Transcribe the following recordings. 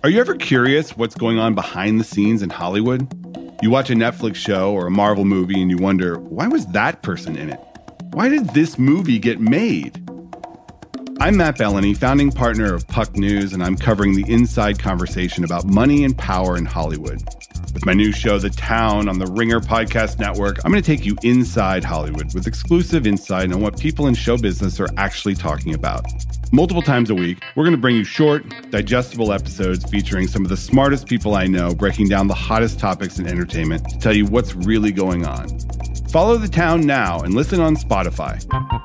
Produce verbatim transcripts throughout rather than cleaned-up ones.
Are you ever curious what's going on behind the scenes in Hollywood? You watch a Netflix show or a Marvel movie and you wonder, why was that person in it? Why did this movie get made? I'm Matt Bellany, founding partner of Puck News, and I'm covering the inside conversation about money and power in Hollywood. With my new show, The Town, on the Ringer Podcast Network, I'm going to take you inside Hollywood with exclusive insight on what people in show business are actually talking about. Multiple times a week, we're going to bring you short, digestible episodes featuring some of the smartest people I know, breaking down the hottest topics in entertainment to tell you what's really going on. Follow The Town now and listen on Spotify.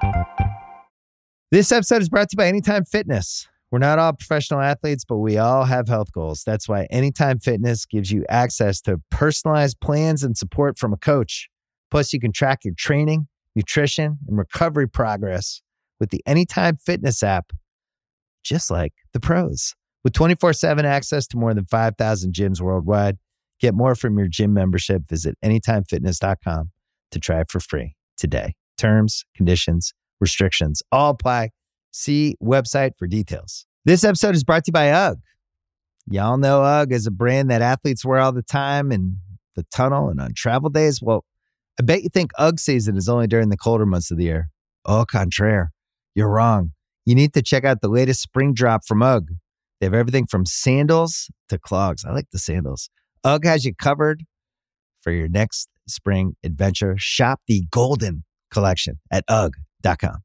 This episode is brought to you by Anytime Fitness. We're not all professional athletes, but we all have health goals. That's why Anytime Fitness gives you access to personalized plans and support from a coach. Plus, you can track your training, nutrition, and recovery progress with the Anytime Fitness app, just like the pros. With twenty-four seven access to more than five thousand gyms worldwide, get more from your gym membership. Visit anytime fitness dot com to try it for free today. Terms, conditions, restrictions all apply. See website for details. This episode is brought to you by UGG. Y'all know UGG is a brand that athletes wear all the time in the tunnel and on travel days. Well, I bet you think UGG season is only during the colder months of the year. Au contraire, you're wrong. You need to check out the latest spring drop from UGG. They have everything from sandals to clogs. I like the sandals. UGG has you covered for your next spring adventure. Shop the Golden Collection at ugg dot com.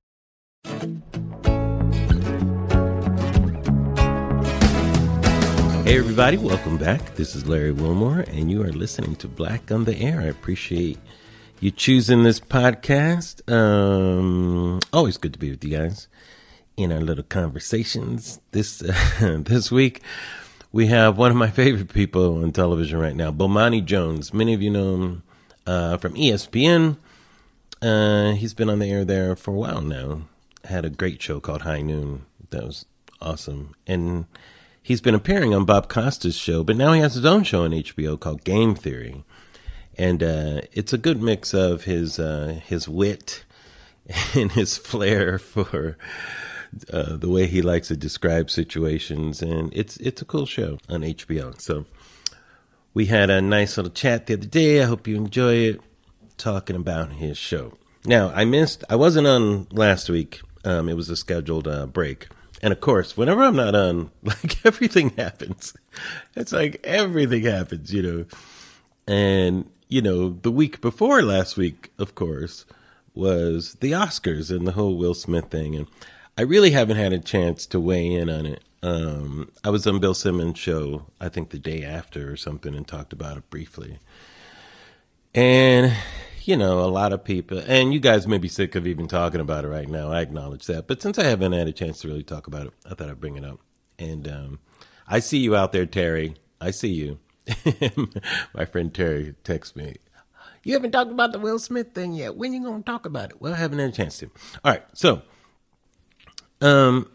Hey everybody, welcome back. This is Larry Wilmore, and you are listening to Black on the Air. I appreciate you choosing this podcast. Um, always good to be with you guys in our little conversations. This uh, this week, we have one of my favorite people on television right now, Bomani Jones. Many of you know him uh, from E S P N. Uh, he's been on the air there for a while now. Had a great show called High Noon. That was awesome. And he's been appearing on Bob Costas' show, but now he has his own show on H B O called Game Theory. And uh, it's a good mix of his uh, his wit and his flair for uh, the way he likes to describe situations. And it's it's a cool show on H B O. So we had a nice little chat the other day. I hope you enjoy it, talking about his show. Now, I missed, I wasn't on last week. Um, it was a scheduled uh, break. And of course, whenever I'm not on, like everything happens. It's like everything happens, you know. And, you know, the week before last week, of course, was the Oscars and the whole Will Smith thing. And I really haven't had a chance to weigh in on it. Um, I was on Bill Simmons' show, I think the day after or something, and talked about it briefly. And, you know, a lot of people, and you guys may be sick of even talking about it right now. I acknowledge that. But since I haven't had a chance to really talk about it, I thought I'd bring it up. And um, I see you out there, Terry. I see you. My friend Terry texts me, you haven't talked about the Will Smith thing yet. When are you going to talk about it? Well, I haven't had a chance to. All right. So, um,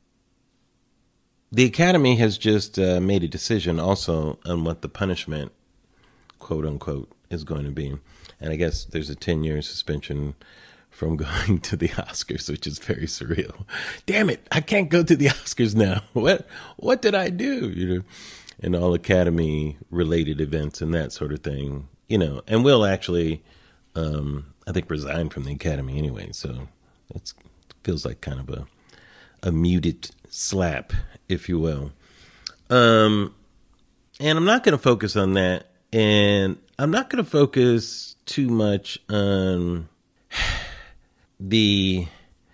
the Academy has just uh, made a decision also on what the punishment, quote unquote, is going to be. And I guess there's a ten-year suspension from going to the Oscars, which is very surreal. Damn it, I can't go to the Oscars now. What what did I do? You know, and all Academy-related events and that sort of thing. You know, and Will actually, um, I think, resigned from the Academy anyway. So it's, it feels like kind of a a muted slap, if you will. Um, and I'm not going to focus on that. And I'm not going to focus too much on the,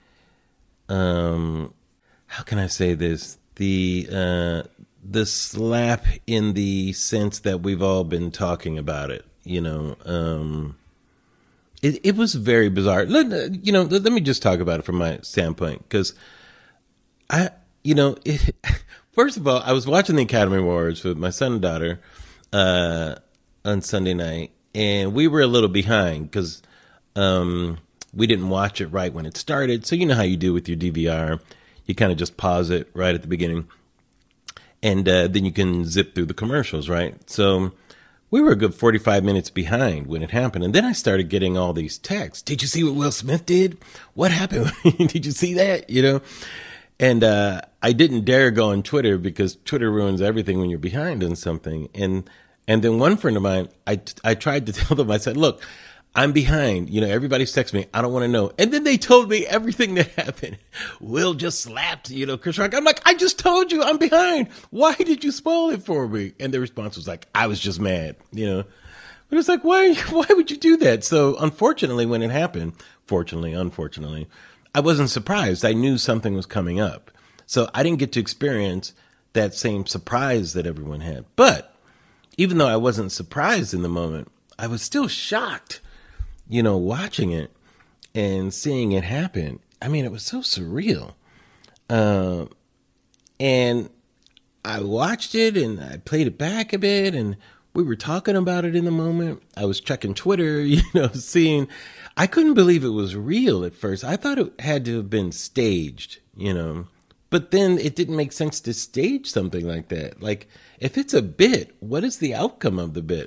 um, how can I say this? The, uh, the slap in the sense that we've all been talking about it, you know, um, it, it was very bizarre. Let, you know, let, let me just talk about it from my standpoint, because I, you know, it, first of all, I was watching the Academy Awards with my son and daughter, uh, on Sunday night, and we were a little behind because um, we didn't watch it right when it started. So you know how you do with your D V R. You kind of just pause it right at the beginning, and uh, then you can zip through the commercials, right? So we were a good forty-five minutes behind when it happened. And then I started getting all these texts. Did you see what Will Smith did? What happened? Did you see that? You know? And uh, I didn't dare go on Twitter because Twitter ruins everything when you're behind on something. And and then one friend of mine, I, I tried to tell them, I said, look, I'm behind. You know, everybody's texting me. I don't want to know. And then they told me everything that happened. Will just slapped, you know, Chris Rock. I'm like, I just told you I'm behind. Why did you spoil it for me? And the response was like, I was just mad, you know. But it's like, why, why would you do that? So unfortunately, when it happened, fortunately, unfortunately, I wasn't surprised. I knew something was coming up. So I didn't get to experience that same surprise that everyone had. But even though I wasn't surprised in the moment, I was still shocked, you know, watching it and seeing it happen. I mean, it was so surreal. Uh, and I watched it and I played it back a bit and we were talking about it in the moment. I was checking Twitter, you know, seeing, I couldn't believe it was real at first. I thought it had to have been staged, you know, but then it didn't make sense to stage something like that. Like, if it's a bit, what is the outcome of the bit?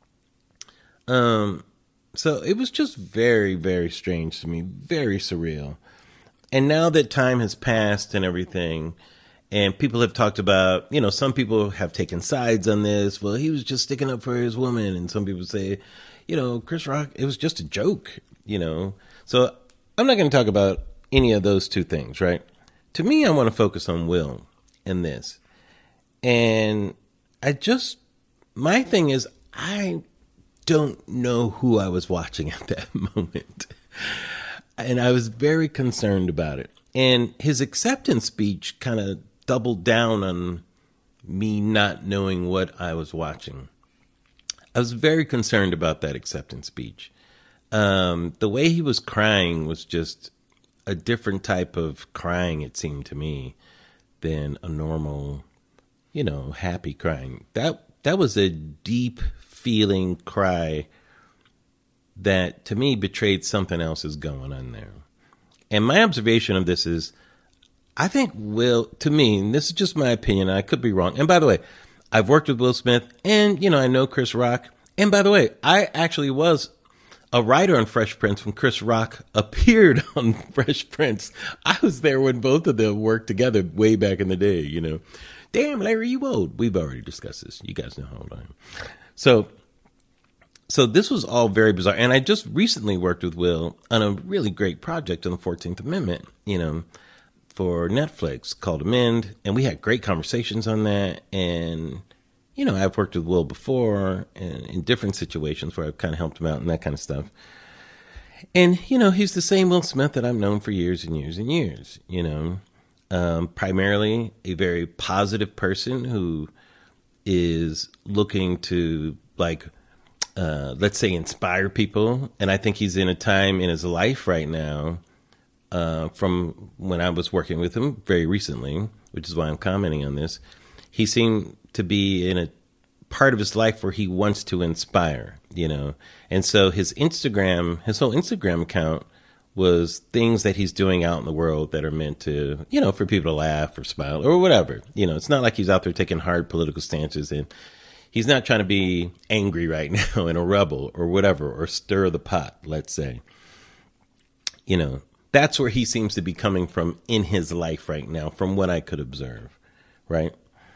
Um, so it was just very, very strange to me, very surreal. And now that time has passed and everything, and people have talked about, you know, some people have taken sides on this. Well, he was just sticking up for his woman. And some people say, you know, Chris Rock, it was just a joke, you know. So I'm not going to talk about any of those two things, right? To me, I want to focus on Will and this. And I just, my thing is, I don't know who I was watching at that moment. And I was very concerned about it. And his acceptance speech kind of doubled down on me not knowing what I was watching. I was very concerned about that acceptance speech. Um, the way he was crying was just a different type of crying, it seemed to me, than a normal, you know, happy crying. That that was a deep feeling cry that to me betrayed something else is going on there. And my observation of this is, I think Will, to me, and this is just my opinion, I could be wrong. And by the way, I've worked with Will Smith and, you know, I know Chris Rock. And by the way, I actually was a writer on Fresh Prince when Chris Rock appeared on Fresh Prince. I was there when both of them worked together way back in the day, you know. Damn, Larry, you old. We've already discussed this. You guys know how old I am. So, so this was all very bizarre. And I just recently worked with Will on a really great project on the fourteenth Amendment, you know, for Netflix called Amend. And we had great conversations on that. And, you know, I've worked with Will before and in different situations where I've kind of helped him out and that kind of stuff. And, you know, he's the same Will Smith that I've known for years and years and years, you know, um, primarily a very positive person who is looking to, like, uh, let's say, inspire people. And I think he's in a time in his life right now, uh, from when I was working with him very recently, which is why I'm commenting on this. He seemed to be in a part of his life where he wants to inspire, you know. And so his Instagram, his whole Instagram account was things that he's doing out in the world that are meant to, you know, for people to laugh or smile or whatever. You know, it's not like he's out there taking hard political stances, and he's not trying to be angry right now and a rebel or whatever, or stir the pot, let's say. You know, that's where he seems to be coming from in his life right now, from what I could observe, right?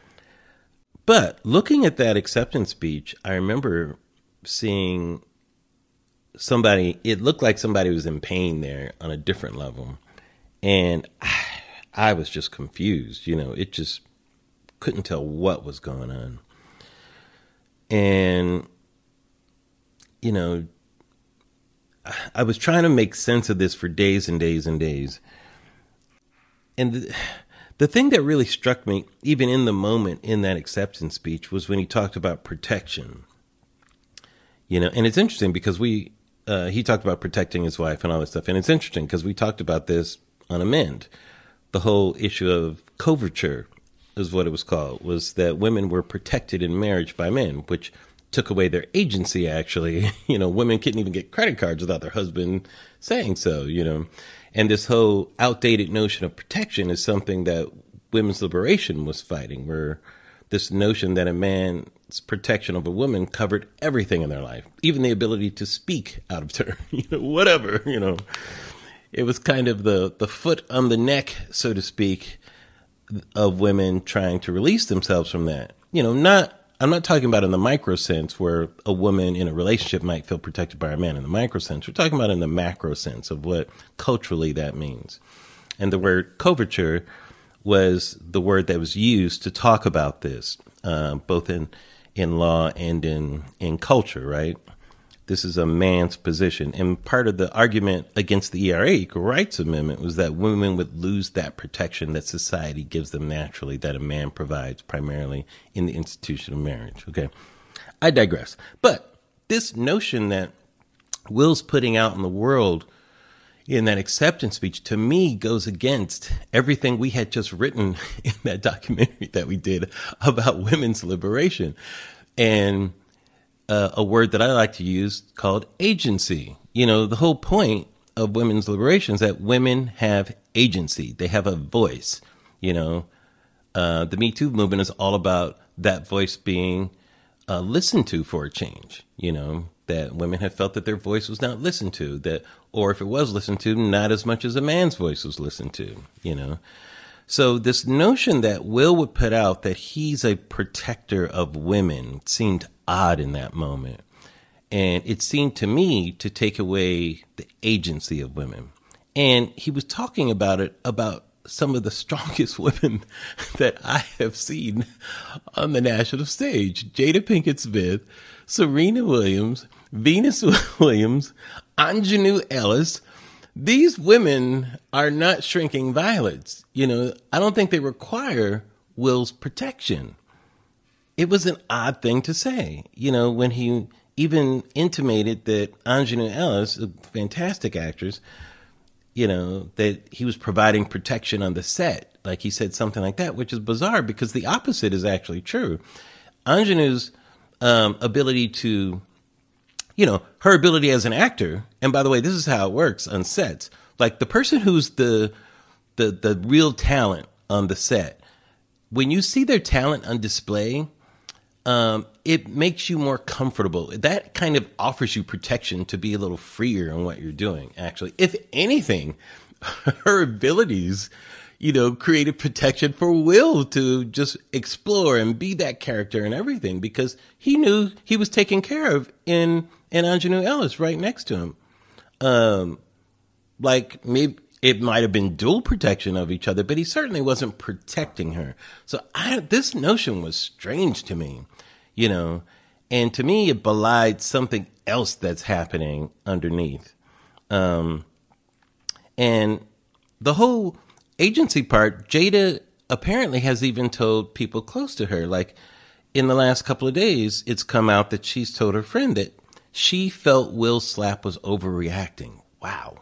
But looking at that acceptance speech, I remember seeing somebody, it looked like somebody was in pain there on a different level. And I, I was just confused, you know, it just couldn't tell what was going on. And, you know, I was trying to make sense of this for days and days and days. And the, the thing that really struck me, even in the moment in that acceptance speech, was when he talked about protection. You know, and it's interesting because we, uh, he talked about protecting his wife and all this stuff. And it's interesting because we talked about this on Amend. The whole issue of coverture is what it was called, was that women were protected in marriage by men, which took away their agency, actually. You know, women couldn't even get credit cards without their husband saying so, you know. And this whole outdated notion of protection is something that women's liberation was fighting, where this notion that a man's protection of a woman covered everything in their life, even the ability to speak out of turn, you know, whatever, you know. It was kind of the, the foot on the neck, so to speak, of women trying to release themselves from that. You know, not, I'm not talking about in the micro sense where a woman in a relationship might feel protected by a man in the micro sense. We're talking about in the macro sense of what culturally that means. And the word coverture was the word that was used to talk about this, uh, both in, in law and in, in culture, right? This is a man's position. And part of the argument against the E R A, Equal Rights Amendment, was that women would lose that protection that society gives them naturally, that a man provides primarily in the institution of marriage. Okay, I digress. But this notion that Will's putting out in the world in that acceptance speech, to me, goes against everything we had just written in that documentary that we did about women's liberation. And Uh, a word that I like to use called agency. You know, the whole point of women's liberation is that women have agency. They have a voice. You know, uh, the Me Too movement is all about that voice being uh, listened to for a change. You know, that women have felt that their voice was not listened to, that, or if it was listened to, not as much as a man's voice was listened to, you know. So this notion that Will would put out that he's a protector of women seemed odd in that moment. And it seemed to me to take away the agency of women. And he was talking about it, about some of the strongest women that I have seen on the national stage. Jada Pinkett Smith, Serena Williams, Venus Williams, Anjanou Ellis. These women are not shrinking violets. You know, I don't think they require Will's protection. It was an odd thing to say, you know, when he even intimated that Anjanou Ellis, a fantastic actress, you know, that he was providing protection on the set. Like he said something like that, which is bizarre because the opposite is actually true. Anjanou's um, ability to, you know, her ability as an actor. And by the way, this is how it works on sets. Like the person who's the, the, the real talent on the set, when you see their talent on display, um, it makes you more comfortable. That kind of offers you protection to be a little freer in what you're doing, actually. If anything, her abilities, you know, created protection for Will to just explore and be that character and everything because he knew he was taken care of in, in Anjanou Ellis right next to him. Um, like maybe it might have been dual protection of each other, but he certainly wasn't protecting her. So I, this notion was strange to me, you know, and to me, it belied something else that's happening underneath. Um, and the whole agency part, Jada apparently has even told people close to her, like in the last couple of days, it's come out that she's told her friend that she felt Will Slap was overreacting. Wow.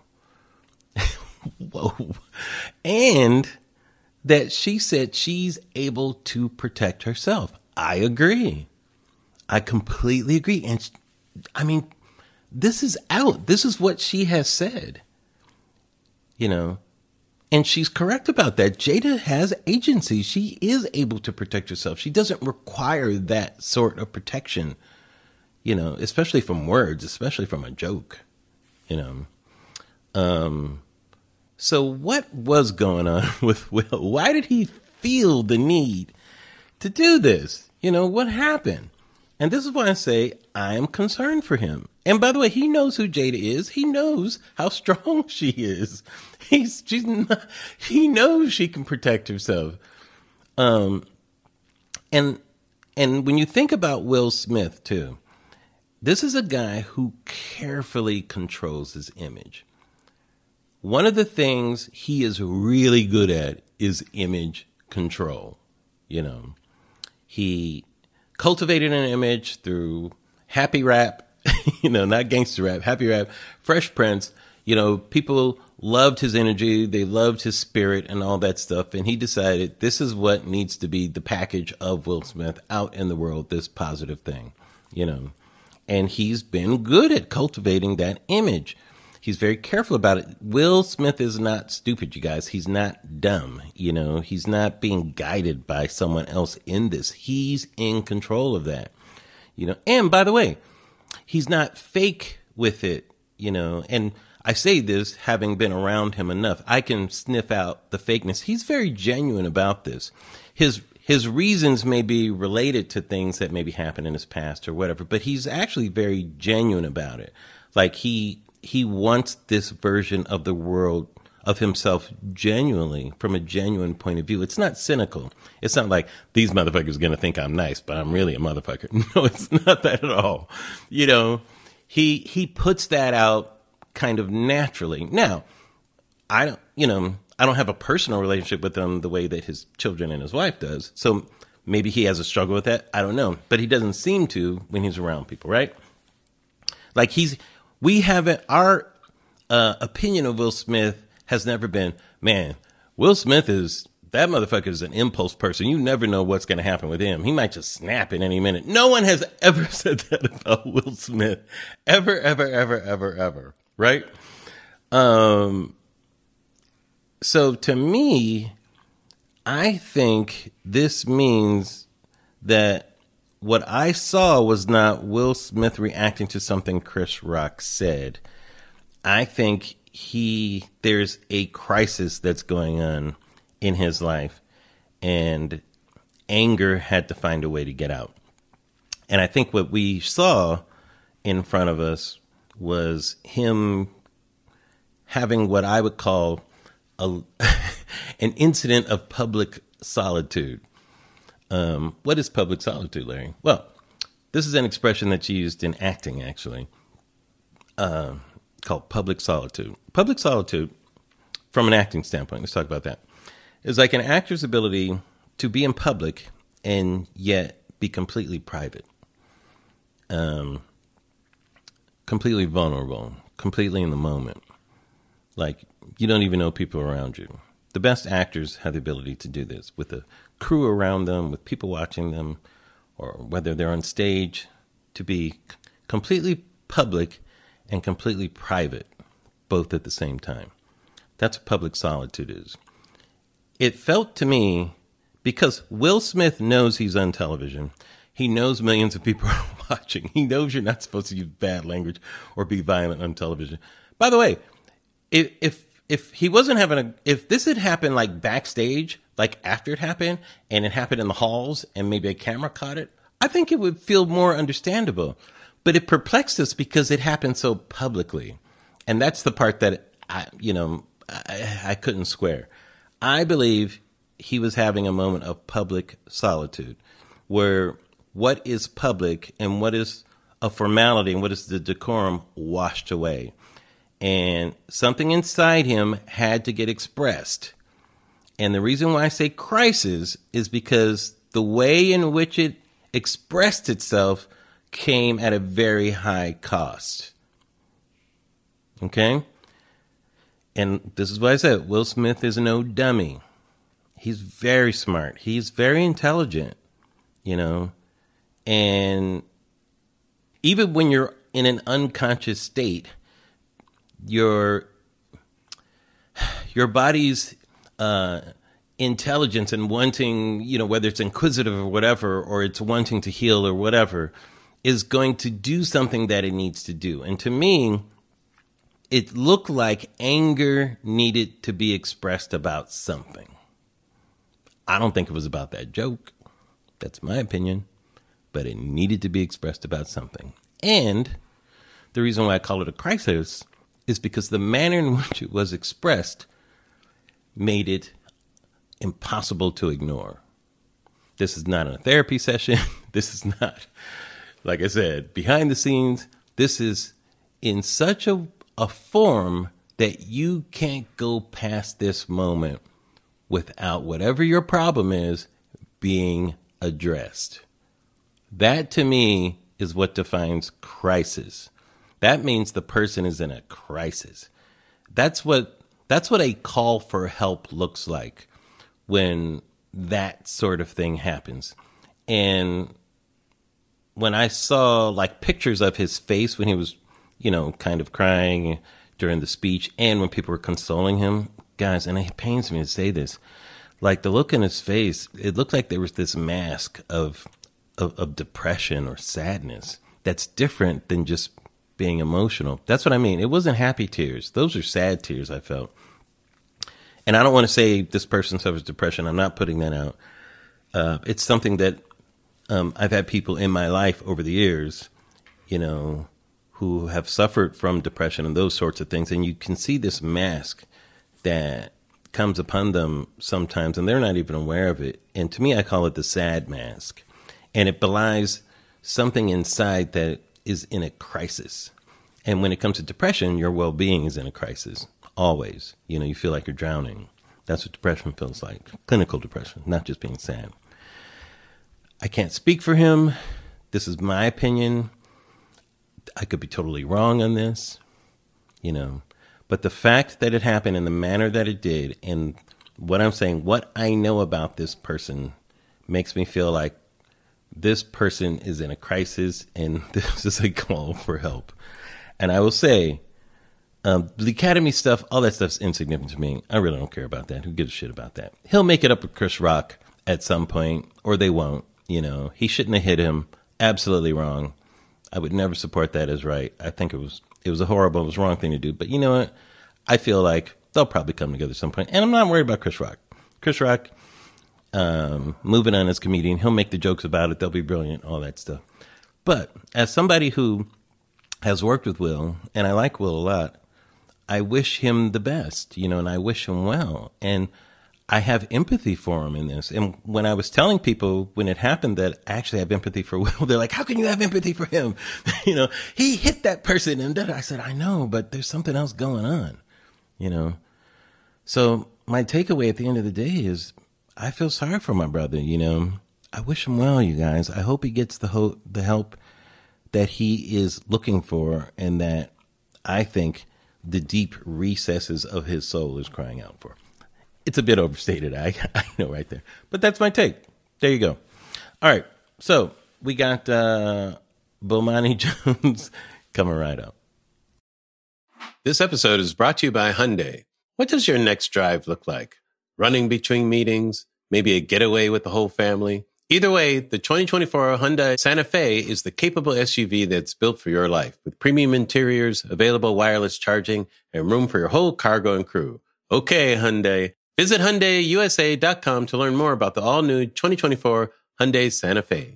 Whoa. And that she said she's able to protect herself. I agree. I completely agree. And I mean, this is out. This is what she has said, you know, and she's correct about that. Jada has agency. She is able to protect herself. She doesn't require that sort of protection, you know, especially from words, especially from a joke, you know. Um, so what was going on with Will? Why did he feel the need to do this? You know, what happened? And this is why I say I am concerned for him. And by the way, he knows who Jada is. He knows how strong she is. He's, she's not, he knows she can protect herself. Um, and, and when you think about Will Smith too, this is a guy who carefully controls his image. One of the things he is really good at is image control. You know, he cultivated an image through Happy Rap, you know, not gangster rap, Happy Rap, Fresh Prince. You know, people loved his energy. They loved his spirit and all that stuff. And he decided this is what needs to be the package of Will Smith out in the world, this positive thing, you know. And he's been good at cultivating that image. He's very careful about it. Will Smith is not stupid, you guys. He's not dumb. You know, he's not being guided by someone else in this. He's in control of that, you know. And by the way, he's not fake with it, you know. And I say this having been around him enough. I can sniff out the fakeness. He's very genuine about this. His his reasons may be related to things that maybe happened in his past or whatever, but he's actually very genuine about it. Like he he wants this version of the world, of himself, genuinely, from a genuine point of view. It's not cynical. It's not like, these motherfuckers are going to think I'm nice, but I'm really a motherfucker. No, it's not that at all. You know, he he puts that out kind of naturally. Now, I don't, you know, I don't have a personal relationship with him the way that his children and his wife does. So maybe he has a struggle with that. I don't know. But he doesn't seem to when he's around people, right? Like he's, we haven't, our uh, opinion of Will Smith has never been, man, Will Smith is, that motherfucker is an impulse person. You never know what's going to happen with him. He might just snap at any minute. No one has ever said that about Will Smith. Ever, ever, ever, ever, ever. Right? Um, so to me, I think this means that what I saw was not Will Smith reacting to something Chris Rock said. I think he, there's a crisis that's going on in his life, and anger had to find a way to get out. And I think what we saw in front of us was him having what I would call a, an incident of public solitude. Um, what is public solitude, Larry? Well, this is an expression that's used in acting, actually, uh, called public solitude. Public solitude, from an acting standpoint, let's talk about that, is like an actor's ability to be in public and yet be completely private, um, completely vulnerable, completely in the moment. Like, you don't even know people around you. The best actors have the ability to do this with a crew around them, with people watching them, or whether they're on stage, to be completely public and completely private, both at the same time. That's what public solitude is. It felt to me, because Will Smith knows he's on television, he knows millions of people are watching. He knows you're not supposed to use bad language or be violent on television. By the way, if if if he wasn't having a, if this had happened like backstage, like after it happened, and it happened in the halls, and maybe a camera caught it, I think it would feel more understandable. But it perplexed us because it happened so publicly, and that's the part that I, you know, I, I couldn't square. I believe he was having a moment of public solitude, where what is public and what is a formality and what is the decorum washed away. And something inside him had to get expressed. And the reason why I say crisis is because the way in which it expressed itself came at a very high cost. Okay? And this is what I said. Will Smith is no dummy. He's very smart. He's very intelligent, you know. And even when you're in an unconscious state, your your body's uh, intelligence and wanting, you know, whether it's inquisitive or whatever, or it's wanting to heal or whatever, is going to do something that it needs to do. And to me, it looked like anger needed to be expressed about something. I don't think it was about that joke. That's my opinion. But it needed to be expressed about something. And the reason why I call it a crisis is because the manner in which it was expressed made it impossible to ignore. This is not a therapy session. This is not, like I said, behind the scenes. This is in such a, a form that you can't go past this moment without whatever your problem is being addressed. That, to me, is what defines crisis. That means the person is in a crisis. That's what that's what a call for help looks like when that sort of thing happens. And when I saw like pictures of his face when he was, you know, kind of crying during the speech, and when people were consoling him, guys, and it pains me to say this, like the look in his face, it looked like there was this mask of of, of depression or sadness that's different than just being emotional. That's what I mean. It wasn't happy tears. Those are sad tears I felt. And I don't want to say this person suffers depression. I'm not putting that out. Uh, it's something that um, I've had people in my life over the years, you know, who have suffered from depression and those sorts of things. And you can see this mask that comes upon them sometimes, and they're not even aware of it. And to me, I call it the sad mask. And it belies something inside that is in a crisis. And when it comes to depression, your well-being is in a crisis, always. You know, you feel like you're drowning. That's what depression feels like, clinical depression, not just being sad. I can't speak for him. This is my opinion. I could be totally wrong on this, you know. But the fact that it happened in the manner that it did, and what I'm saying, what I know about this person makes me feel like this person is in a crisis and this is a call for help. And I will say, um, the Academy stuff, all that stuff's insignificant to me. I really don't care about that. Who gives a shit about that? He'll make it up with Chris Rock at some point, or they won't. You know, he shouldn't have hit him. Absolutely wrong. I would never support that as right. I think it was it was a horrible, it was a wrong thing to do. But you know what? I feel like they'll probably come together at some point. And I'm not worried about Chris Rock. Chris Rock, um, moving on as comedian, he'll make the jokes about it. They'll be brilliant, all that stuff. But as somebody who has worked with Will, and I like Will a lot, I wish him the best, you know, and I wish him well. And I have empathy for him in this. And when I was telling people when it happened that I actually have empathy for Will, they're like, how can you have empathy for him? You know, he hit that person. And I said, I know, but there's something else going on, you know. So my takeaway at the end of the day is I feel sorry for my brother, you know. I wish him well, you guys. I hope he gets the ho- the help that he is looking for and that I think the deep recesses of his soul is crying out for. It's a bit overstated, I, I know right there. But that's my take. There you go. All right. So we got uh, Bomani Jones coming right up. This episode is brought to you by Hyundai. What does your next drive look like? Running between meetings? Maybe a getaway with the whole family? Either way, the twenty twenty-four Hyundai Santa Fe is the capable S U V that's built for your life. With premium interiors, available wireless charging, and room for your whole cargo and crew. Okay, Hyundai. Visit Hyundai U S A dot com to learn more about the all-new twenty twenty-four Hyundai Santa Fe.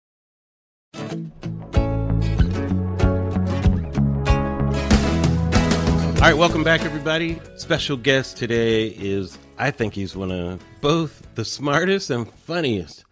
All right, welcome back, everybody. Special guest today is, I think he's one of both the smartest and funniest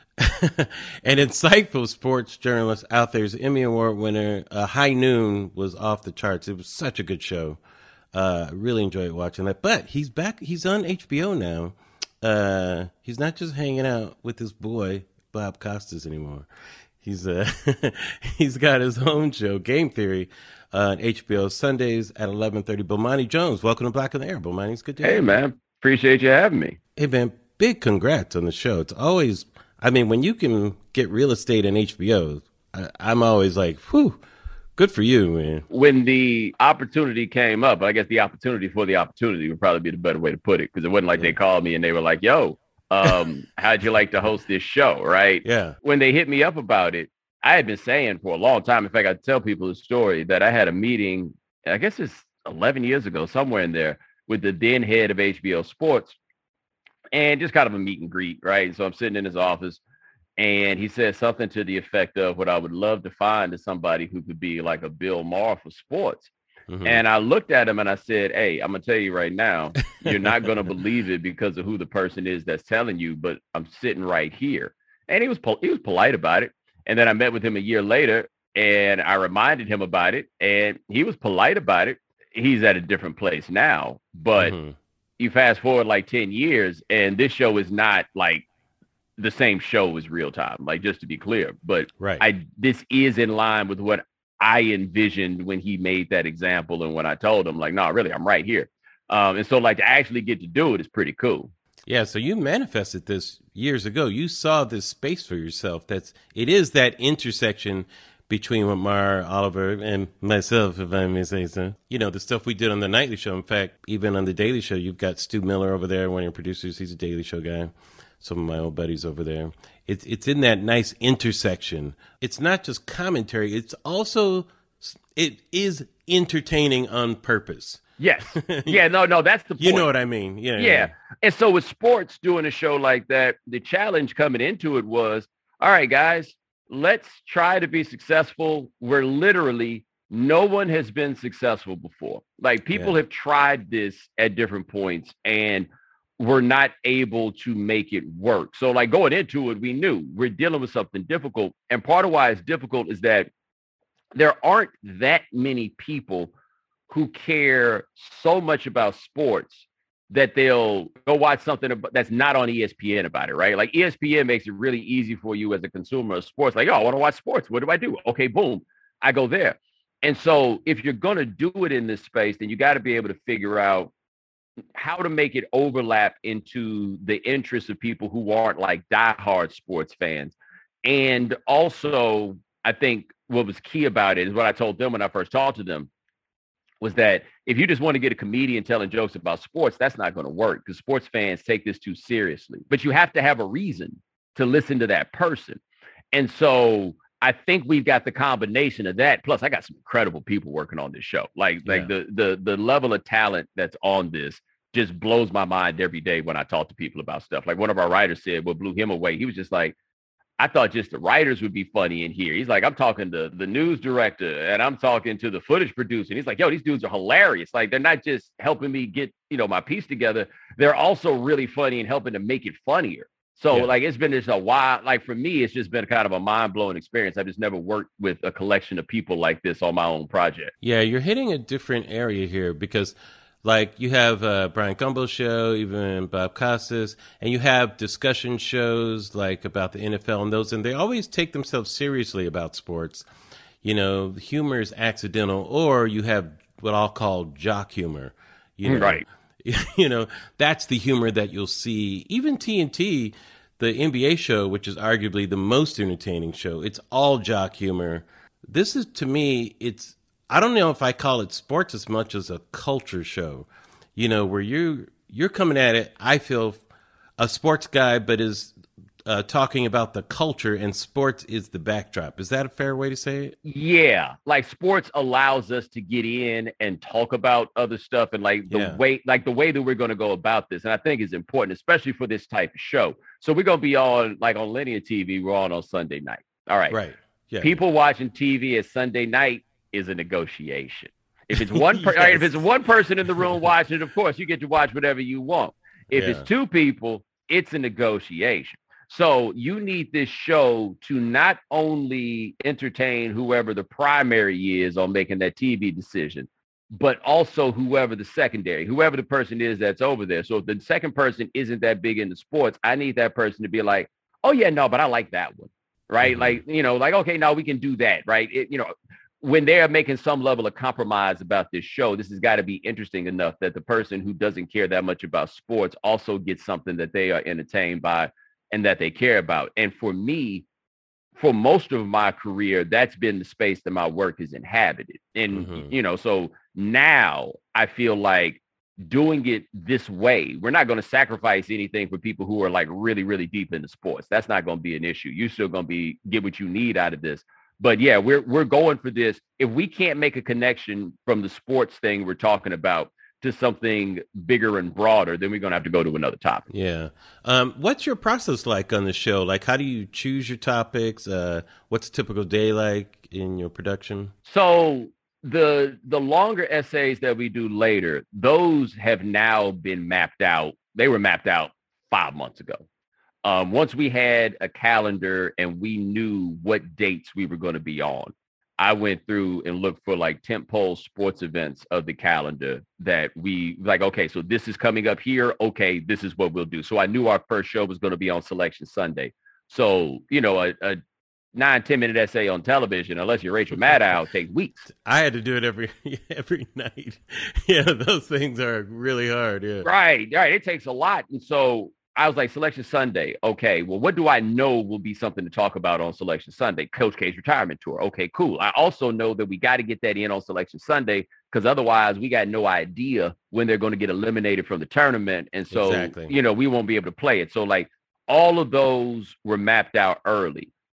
and insightful sports journalists out there. He's an Emmy Award winner. Uh, High Noon was off the charts. It was such a good show. Uh, I really enjoyed watching that. But he's back. He's on H B O now. Uh, he's not just hanging out with his boy, Bob Costas, anymore. He's uh, he's got his own show, Game Theory, uh, on H B O Sundays at eleven thirty. Bomani Jones, welcome to Black on the Air. Bomani, it's good to have you. Hey, man. Appreciate you having me. Hey, man, big congrats on the show. It's always, I mean, when you can get real estate on H B O, I, I'm always like, whew. Good for you, man. When the opportunity came up, I guess the opportunity for the opportunity would probably be the better way to put it, because it wasn't like yeah. they called me and they were like, yo, um, how'd you like to host this show, right? Yeah. When they hit me up about it, I had been saying for a long time, in fact, I tell people the story that I had a meeting, I guess it's eleven years ago, somewhere in there, with the then head of H B O Sports, and just kind of a meet and greet, right? So I'm sitting in his office. And he said something to the effect of, what I would love to find is somebody who could be like a Bill Maher for sports. Mm-hmm. And I looked at him and I said, hey, I'm going to tell you right now, you're not going to believe it because of who the person is that's telling you, but I'm sitting right here. And he was pol- he was polite about it. And then I met with him a year later and I reminded him about it and he was polite about it. He's at a different place now, but mm-hmm. you fast forward like ten years and this show is not like the same show as Real Time, like just to be clear, but right. I, this is in line with what I envisioned when he made that example. And when I told him like, no, really, I'm right here. Um, and so like to actually get to do it is pretty cool. Yeah. So you manifested this years ago. You saw this space for yourself. That's, it is that intersection between what Maher, Oliver, and myself, if I may say so. You know, the stuff we did on the Nightly Show. In fact, even on the Daily Show, you've got Stu Miller over there, one of your producers. He's a Daily Show guy. Some of my old buddies over there. It's it's in that nice intersection. It's not just commentary. It's also it is entertaining on purpose. Yes. Yeah, no, no, that's the point. You know what I mean? Yeah, yeah. Yeah. And so with sports doing a show like that, the challenge coming into it was, all right, guys, let's try to be successful. Where literally no one has been successful before. Like people yeah. have tried this at different points and were not able to make it work. So like going into it, we knew we're dealing with something difficult. And part of why it's difficult is that there aren't that many people who care so much about sports that they'll go watch something that's not on E S P N about it, right? Like E S P N makes it really easy for you as a consumer of sports. Like, oh, I want to watch sports. What do I do? Okay, boom, I go there. And so if you're going to do it in this space, then you got to be able to figure out how to make it overlap into the interests of people who aren't like diehard sports fans. And also, I think what was key about it is what I told them when I first talked to them, was that if you just want to get a comedian telling jokes about sports, that's not going to work because sports fans take this too seriously. But you have to have a reason to listen to that person. And so I think we've got the combination of that. Plus, I got some incredible people working on this show. Like, yeah. like the the the level of talent that's on this just blows my mind every day when I talk to people about stuff. Like one of our writers said, what blew him away, he was just like, I thought just the writers would be funny in here. He's like, I'm talking to the news director and I'm talking to the footage producer. And he's like, yo, these dudes are hilarious. Like, they're not just helping me get, you know, my piece together. They're also really funny and helping to make it funnier. So yeah. like, it's been just a while. Like for me, it's just been kind of a mind blowing experience. I've just never worked with a collection of people like this on my own project. Yeah. You're hitting a different area here because like you have uh, Brian Gumbel's show, even Bob Costas, and you have discussion shows like about the N F L and those, and they always take themselves seriously about sports. You know, the humor is accidental, or you have what I'll call jock humor. You know, right. You know, that's the humor that you'll see. Even T N T, the N B A show, which is arguably the most entertaining show, it's all jock humor. This is, to me, it's, I don't know if I call it sports as much as a culture show, you know, where you you're coming at it. I feel a sports guy, but is uh, talking about the culture, and sports is the backdrop. Is that a fair way to say it? Yeah, like sports allows us to get in and talk about other stuff, and like the yeah. way, like the way that we're going to go about this, and I think is important, especially for this type of show. So we're going to be on like on linear T V. We're on on Sunday night. All right, right. Yeah. People watching T V at Sunday night is a negotiation. If it's one per- yes. if it's one person in the room watching it, of course, you get to watch whatever you want. If yeah. it's two people, it's a negotiation. So you need this show to not only entertain whoever the primary is on making that T V decision, but also whoever the secondary, whoever the person is that's over there. So if the second person isn't that big into sports, I need that person to be like, oh yeah, no, but I like that one. Right. Mm-hmm. Like, you know, like, okay, now we can do that. Right. It, you know, when they're making some level of compromise about this show, this has got to be interesting enough that the person who doesn't care that much about sports also gets something that they are entertained by and that they care about. And for me, for most of my career, that's been the space that my work is inhabited. And, mm-hmm. you know, so now I feel like doing it this way, we're not going to sacrifice anything for people who are like really, really deep into sports. That's not going to be an issue. You're still going to be get what you need out of this. But yeah, we're we're going for this. If we can't make a connection from the sports thing we're talking about to something bigger and broader, then we're going to have to go to another topic. Yeah. Um, what's your process like on the show? Like, how do you choose your topics? Uh, what's a typical day like in your production? So the the longer essays that we do later, those have now been mapped out. They were mapped out five months ago. Um, once we had a calendar and we knew what dates we were going to be on, I went through and looked for like tentpole sports events of the calendar that we like, okay, so this is coming up here. Okay, this is what we'll do. So I knew our first show was going to be on Selection Sunday. So, you know, a, a nine, ten minute essay on television, unless you're Rachel Maddow, takes weeks. I had to do it every every night. Yeah, those things are really hard. Yeah. Right, right. It takes a lot. And so I was like, Selection Sunday. Okay, well, what do I know will be something to talk about on Selection Sunday? Coach K's retirement tour. Okay, cool. I also know that we got to get that in on Selection Sunday because otherwise we got no idea when they're going to get eliminated from the tournament. And so, exactly. you know, we won't be able to play it. So like all of those were mapped out early.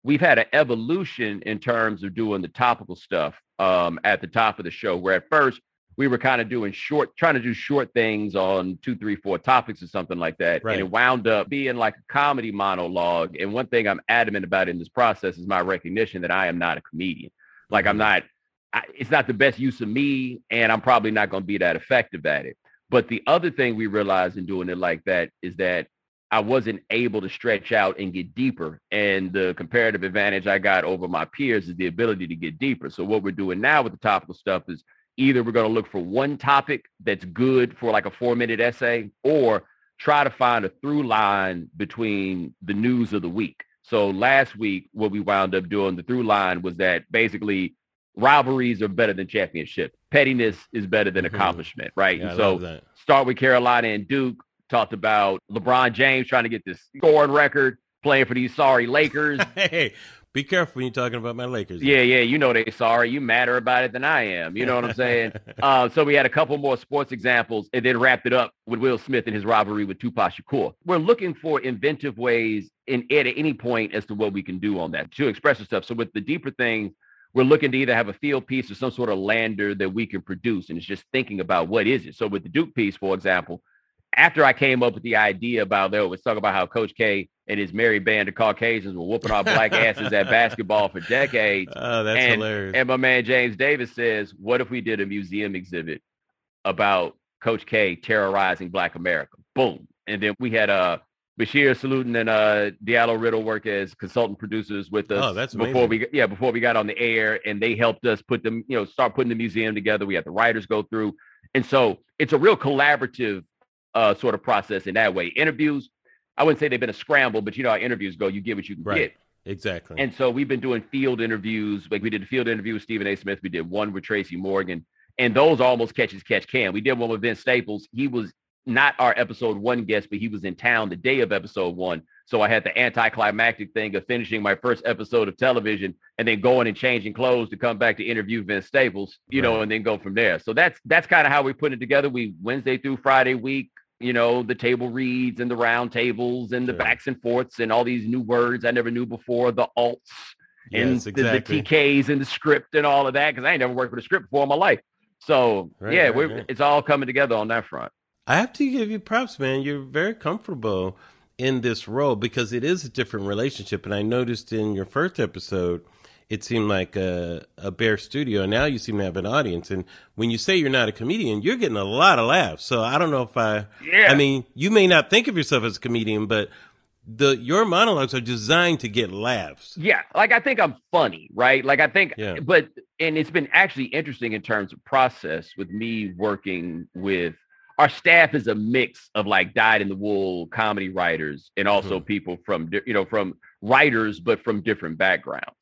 we've had an evolution in terms of doing the topical stuff um, at the top of the show, where at first we were kind of doing short, trying to do short things on two, three, four topics or something like that. Right. And it wound up being like a comedy monologue. And one thing I'm adamant about in this process is my recognition that I am not a comedian. Like, mm-hmm. I'm not, I, it's not the best use of me, and I'm probably not going to be that effective at it. But the other thing we realized in doing it like that is that I wasn't able to stretch out and get deeper. And the comparative advantage I got over my peers is the ability to get deeper. So what we're doing now with the topical stuff is either we're going to look for one topic that's good for like a four minute essay, or try to find a through line between the news of the week. So last week, what we wound up doing, the through line was that basically rivalries are better than championships. Pettiness is better than mm-hmm. accomplishment, right? Yeah, and so start with Carolina and Duke, talked about LeBron James trying to get this scoring record, playing for these sorry Lakers. Hey, be careful when you're talking about my Lakers. Yeah, yeah, you know they sorry. You madder about it than I am. You know what I'm saying? uh, so we had a couple more sports examples, and then wrapped it up with Will Smith and his rivalry with Tupac Shakur. We're looking for inventive ways in at any point as to what we can do on that to express the stuff. So with the deeper things, we're looking to either have a field piece or some sort of lander that we can produce, and it's just thinking about what is it. So with the Duke piece, for example, after I came up with the idea about, they was talking about how Coach K and his merry band of Caucasians were whooping our black asses at basketball for decades. Oh, that's and, hilarious. And my man James Davis says, what if we did a museum exhibit about Coach K terrorizing Black America? Boom. And then we had uh, Bashir Salutin and uh, Diallo Riddle work as consultant producers with us. Oh, that's before amazing. we yeah before we got on the air, and they helped us put them, you know, start putting the museum together. We had the writers go through. And so it's a real collaborative Uh, sort of process in that way. Interviews, I wouldn't say they've been a scramble, but you know how interviews go, you get what you can right. get. Exactly. And so we've been doing field interviews. Like we did a field interview with Stephen A. Smith. We did one with Tracy Morgan, and those almost catch as catch can. We did one with Vince Staples. He was not our episode one guest, but he was in town the day of episode one. So I had the anticlimactic thing of finishing my first episode of television and then going and changing clothes to come back to interview Vince Staples, you right. know, and then go from there. So that's that's kind of how we put it together. We Wednesday through Friday week, you know, the table reads and the round tables and the sure. backs and forths and all these new words I never knew before, the alts and yes, exactly. the, the T Ks and the script and all of that, because I ain't never worked with a script before in my life. So, right, yeah, right, we're, right. it's all coming together on that front. I have to give you props, man. You're very comfortable in this role because it is a different relationship. And I noticed in your first episode, it seemed like a, a bare studio. And now you seem to have an audience. And when you say you're not a comedian, you're getting a lot of laughs. So I don't know if I, yeah. I mean, you may not think of yourself as a comedian, but the, your monologues are designed to get laughs. Yeah. Like, I think I'm funny, right? Like, I think, yeah. but, and it's been actually interesting in terms of process with me working with, our staff is a mix of like dyed in the wool comedy writers and also mm-hmm. people from, you know, from writers, but from different backgrounds.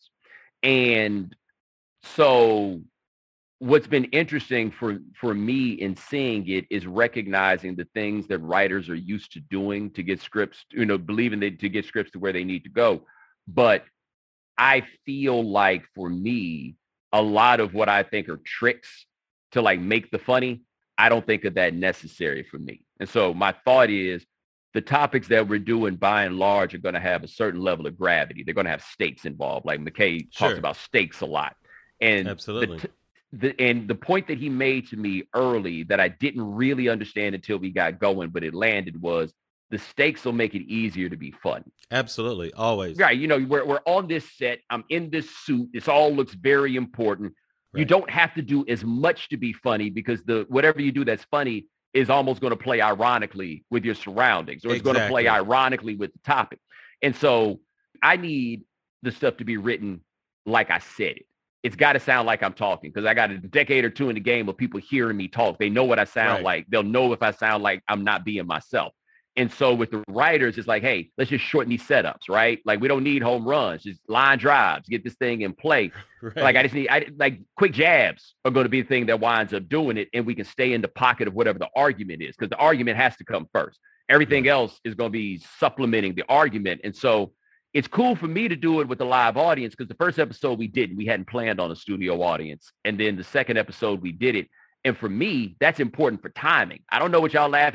And so what's been interesting for, for me in seeing it is recognizing the things that writers are used to doing to get scripts, you know, believing that to get scripts to where they need to go. But I feel like for me, a lot of what I think are tricks to like make the funny, I don't think of that necessary for me. And so my thought is the topics that we're doing by and large are going to have a certain level of gravity. They're going to have stakes involved. Like McKay sure. talks about stakes a lot. And absolutely. The, the, and the point that he made to me early that I didn't really understand until we got going, but it landed was the stakes will make it easier to be fun. Absolutely. Always. Right. You know, we're, we're on this set. I'm in this suit. This all looks very important. Right. You don't have to do as much to be funny because the whatever you do that's funny is almost going to play ironically with your surroundings, or it's exactly. going to play ironically with the topic. And so I need the stuff to be written like I said it. It's got to sound like I'm talking, because I got a decade or two in the game of people hearing me talk. They know what I sound right. like. They'll know if I sound like I'm not being myself. And so with the writers, it's like, hey, let's just shorten these setups, right? Like, we don't need home runs, just line drives, get this thing in play. Right. Like, I just need, I like quick jabs are going to be the thing that winds up doing it. And we can stay in the pocket of whatever the argument is, because the argument has to come first. Everything yeah. else is going to be supplementing the argument. And so it's cool for me to do it with the live audience, because the first episode we didn't, we hadn't planned on a studio audience. And then the second episode we did it. And for me, that's important for timing. I don't know what y'all laughing at,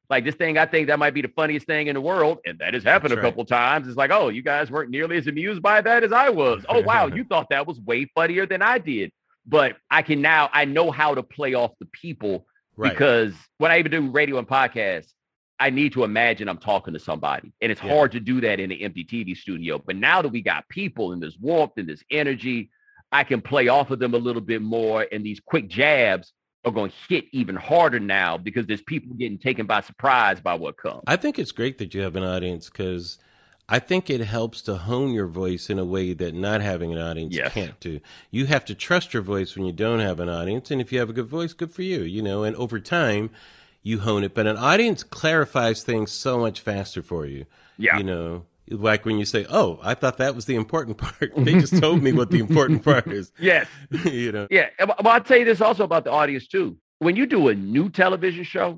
Like this thing, I think that might be the funniest thing in the world. And that has happened That's a right. couple times. It's like, oh, you guys weren't nearly as amused by that as I was. Oh, wow. You thought that was way funnier than I did. But I can now, I know how to play off the people Right. because when I even do radio and podcasts, I need to imagine I'm talking to somebody. And it's Yeah. hard to do that in an empty T V studio. But now that we got people and there's warmth and there's energy, I can play off of them a little bit more. And these quick jabs are going to hit even harder now because there's people getting taken by surprise by what comes. I think it's great that you have an audience because I think it helps to hone your voice in a way that not having an audience Yes. can't do. You have to trust your voice when you don't have an audience. And if you have a good voice, good for you, you know, and over time you hone it. But an audience clarifies things so much faster for you. Yeah. You know, like when you say, oh, I thought that was the important part. They just told me what the important part is. Yes. You know, Yeah. But I'll tell you this also about the audience too. When you do a new television show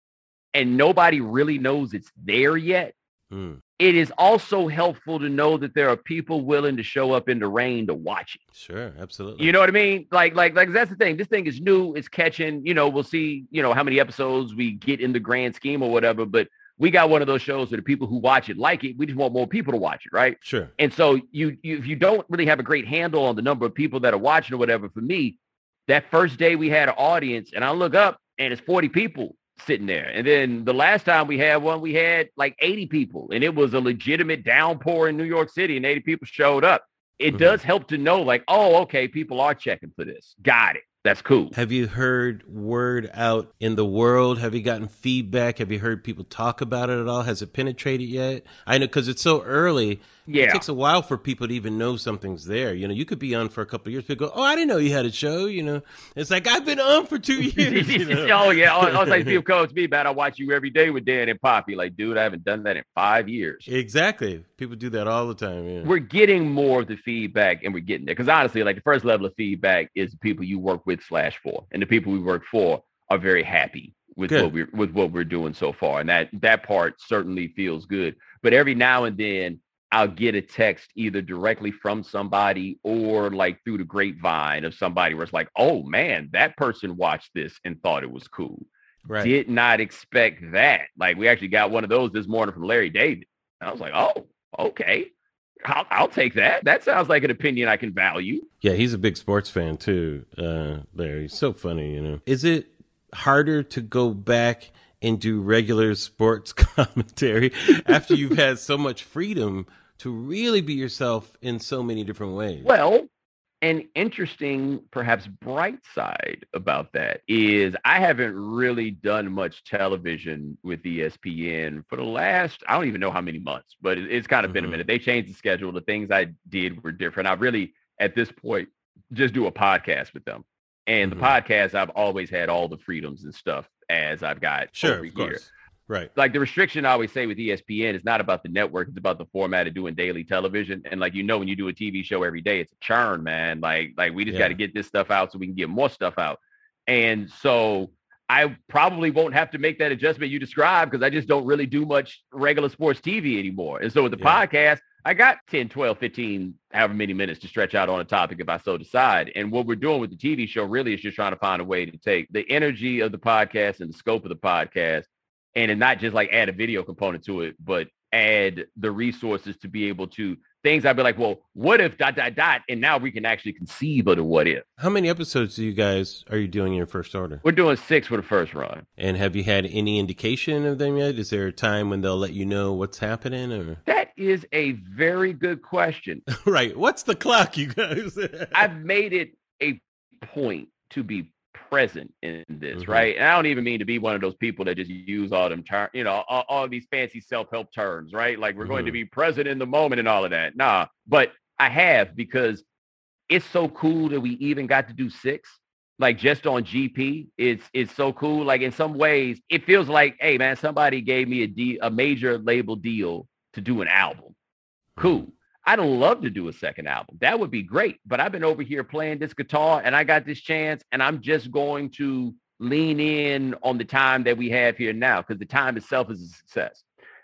and nobody really knows it's there yet, Mm, it is also helpful to know that there are people willing to show up in the rain to watch it. sure, absolutely. You know what I mean? Like, like, like that's the thing. This thing is new. It's catching, you know, we'll see, you know, how many episodes we get in the grand scheme or whatever. But we got one of those shows where the people who watch it like it. We just want more people to watch it, right? Sure. And so you, you if you don't really have a great handle on the number of people that are watching or whatever, for me, that first day we had an audience and I look up and it's forty people sitting there. And then the last time we had one, we had like eighty people and it was a legitimate downpour in New York City and eighty people showed up. It Mhm. does help to know like, oh, okay, people are checking for this. Got it. That's cool. Have you heard word out in the world? Have you gotten feedback? Have you heard people talk about it at all? Has it penetrated yet? I know because it's so early. Yeah. It takes a while for people to even know something's there. You know, you could be on for a couple of years. People go, oh, I didn't know you had a show. You know, it's like, I've been on for two years. You know? Oh, yeah. I was like, people come to me, man, I watch you every day with Dan and Poppy. Like, dude, I haven't done that in five years. Exactly. People do that all the time. Yeah. We're getting more of the feedback and we're getting there. Because honestly, like the first level of feedback is the people you work with slash for. And the people we work for are very happy with Good. what we're with what we're doing so far. And that that part certainly feels good. But every now and then I'll get a text either directly from somebody or like through the grapevine of somebody where it's like, oh man, that person watched this and thought it was cool. Right. Did not expect that. Like we actually got one of those this morning from Larry David. And I was like, oh, okay. I'll, I'll take that. That sounds like an opinion I can value. Yeah, he's a big sports fan too, uh, Larry. He's so funny, you know. Is it harder to go back and do regular sports commentary after you've had so much freedom to really be yourself in so many different ways? Well, an interesting, perhaps bright side about that is I haven't really done much television with E S P N for the last, I don't even know how many months, but it, it's kind of been a Mhm. minute. They changed the schedule. The things I did were different. I really, at this point, just do a podcast with them. And Mhm. the podcast, I've always had all the freedoms and stuff as I've got Sure, over of here. course. Right. Like the restriction I always say with E S P N is not about the network, it's about the format of doing daily television. And like, you know, when you do a T V show every day, it's a churn, man. Like, like we just Yeah. got to get this stuff out so we can get more stuff out. And so I probably won't have to make that adjustment you described because I just don't really do much regular sports T V anymore. And so with the Yeah. podcast, I got ten, twelve, fifteen, however many minutes to stretch out on a topic if I so decide. And what we're doing with the T V show really is just trying to find a way to take the energy of the podcast and the scope of the podcast and it not just like add a video component to it, but add the resources to be able to things. I'd be like, well, what if dot, dot, dot, and now we can actually conceive of the what if. How many episodes do you guys are you doing in your first order? We're doing six for the first run. And have you had any indication of them yet? Is there a time when they'll let you know what's happening? Or That is a very good question. right, what's the clock, you guys? I've made it a point to be present in this, Mhm. right? And I don't even mean to be one of those people that just use all them terms, you know, all, all these fancy self-help terms, right? Like we're going to Mhm. be present in the moment and all of that. Nah, but I have because it's so cool that we even got to do six. Like just on G P, it's it's so cool. Like in some ways, it feels like, hey man, somebody gave me a de- a major label deal to do an album. Cool. I'd love to do a second album. That would be great. But I've been over here playing this guitar and I got this chance and I'm just going to lean in on the time that we have here now because the time itself is a success.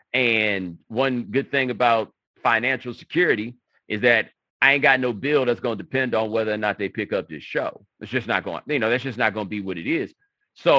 And one good thing about financial security is that I ain't got no bill that's going to depend on whether or not they pick up this show. It's just not going, you know, that's just not going to be what it is. So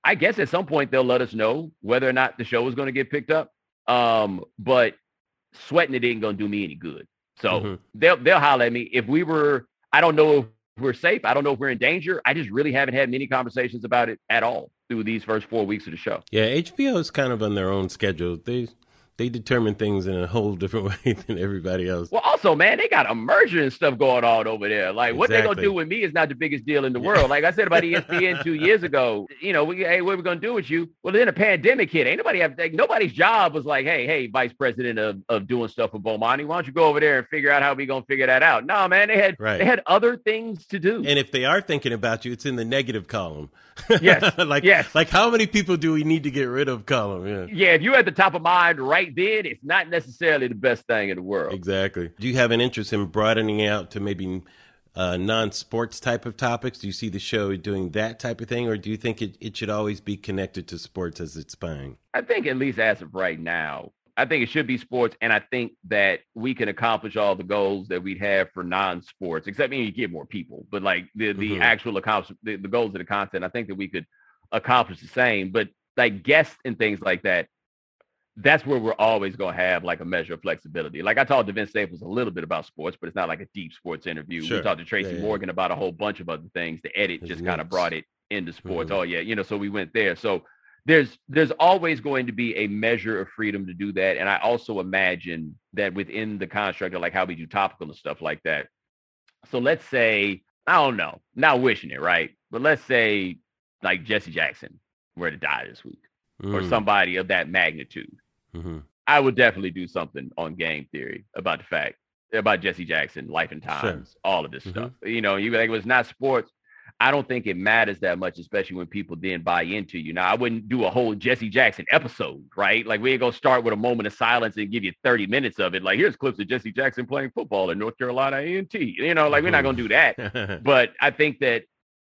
I guess at some point they'll let us know whether or not the show is going to get picked up. Um, but sweating it ain't going to do me any good. So mm-hmm. they'll they'll holler at me. If we were, I don't know if we're safe. I don't know if we're in danger. I just really haven't had many conversations about it at all through these first four weeks of the show. Yeah, H B O is kind of on their own schedule. They they determine things in a whole different way than everybody else. Well, also, man, they got immersion and stuff going on over there. Like, exactly. What they gonna do with me is not the biggest deal in the world. Like I said about E S P N two years ago, you know, we, hey, what are we gonna do with you? Well, then a pandemic hit. Ain't nobody have like, nobody's job was like, hey, hey, vice president of, of doing stuff with Bomani, why don't you go over there and figure out how we gonna figure that out? No, man, they had right. they had other things to do. And if they are thinking about you, it's in the negative column. Yes, like yes. Like how many people do we need to get rid of column? Yeah, yeah. If you're at the top of mind right then, it's not necessarily the best thing in the world. Exactly. Do you have an interest in broadening out to maybe uh, non-sports type of topics? Do you see the show doing that type of thing, or do you think it, it should always be connected to sports as its spine? I think at least as of right now, I think it should be sports, and I think that we can accomplish all the goals that we'd have for non-sports, except maybe you get more people, but like the, the mm-hmm. actual accomplish the, the goals of the content, I think that we could accomplish the same. But like guests and things like that, that's where we're always going to have like a measure of flexibility. Like I talked to Vince Staples a little bit about sports, but it's not like a deep sports interview. Sure. We talked to Tracy yeah, yeah. Morgan about a whole bunch of other things. The edit His just kind of brought it into sports. Mm-hmm. Oh yeah. You know, so we went there. So there's, there's always going to be a measure of freedom to do that. And I also imagine that within the construct of like how we do topical and stuff like that. So let's say, I don't know, not wishing it, right? But let's say like Jesse Jackson were to die this week mm. or somebody of that magnitude. Mm-hmm. I would definitely do something on Game Theory about the fact about Jesse Jackson, life and times, sure. all of this mm-hmm. stuff. You know, you like it was not sports. I don't think it matters that much, especially when people then buy into you. Now, I wouldn't do a whole Jesse Jackson episode, right? Like we ain't gonna start with a moment of silence and give you thirty minutes of it. Like here's clips of Jesse Jackson playing football in North Carolina A and T. You know, like mm-hmm. we're not gonna do that. But I think that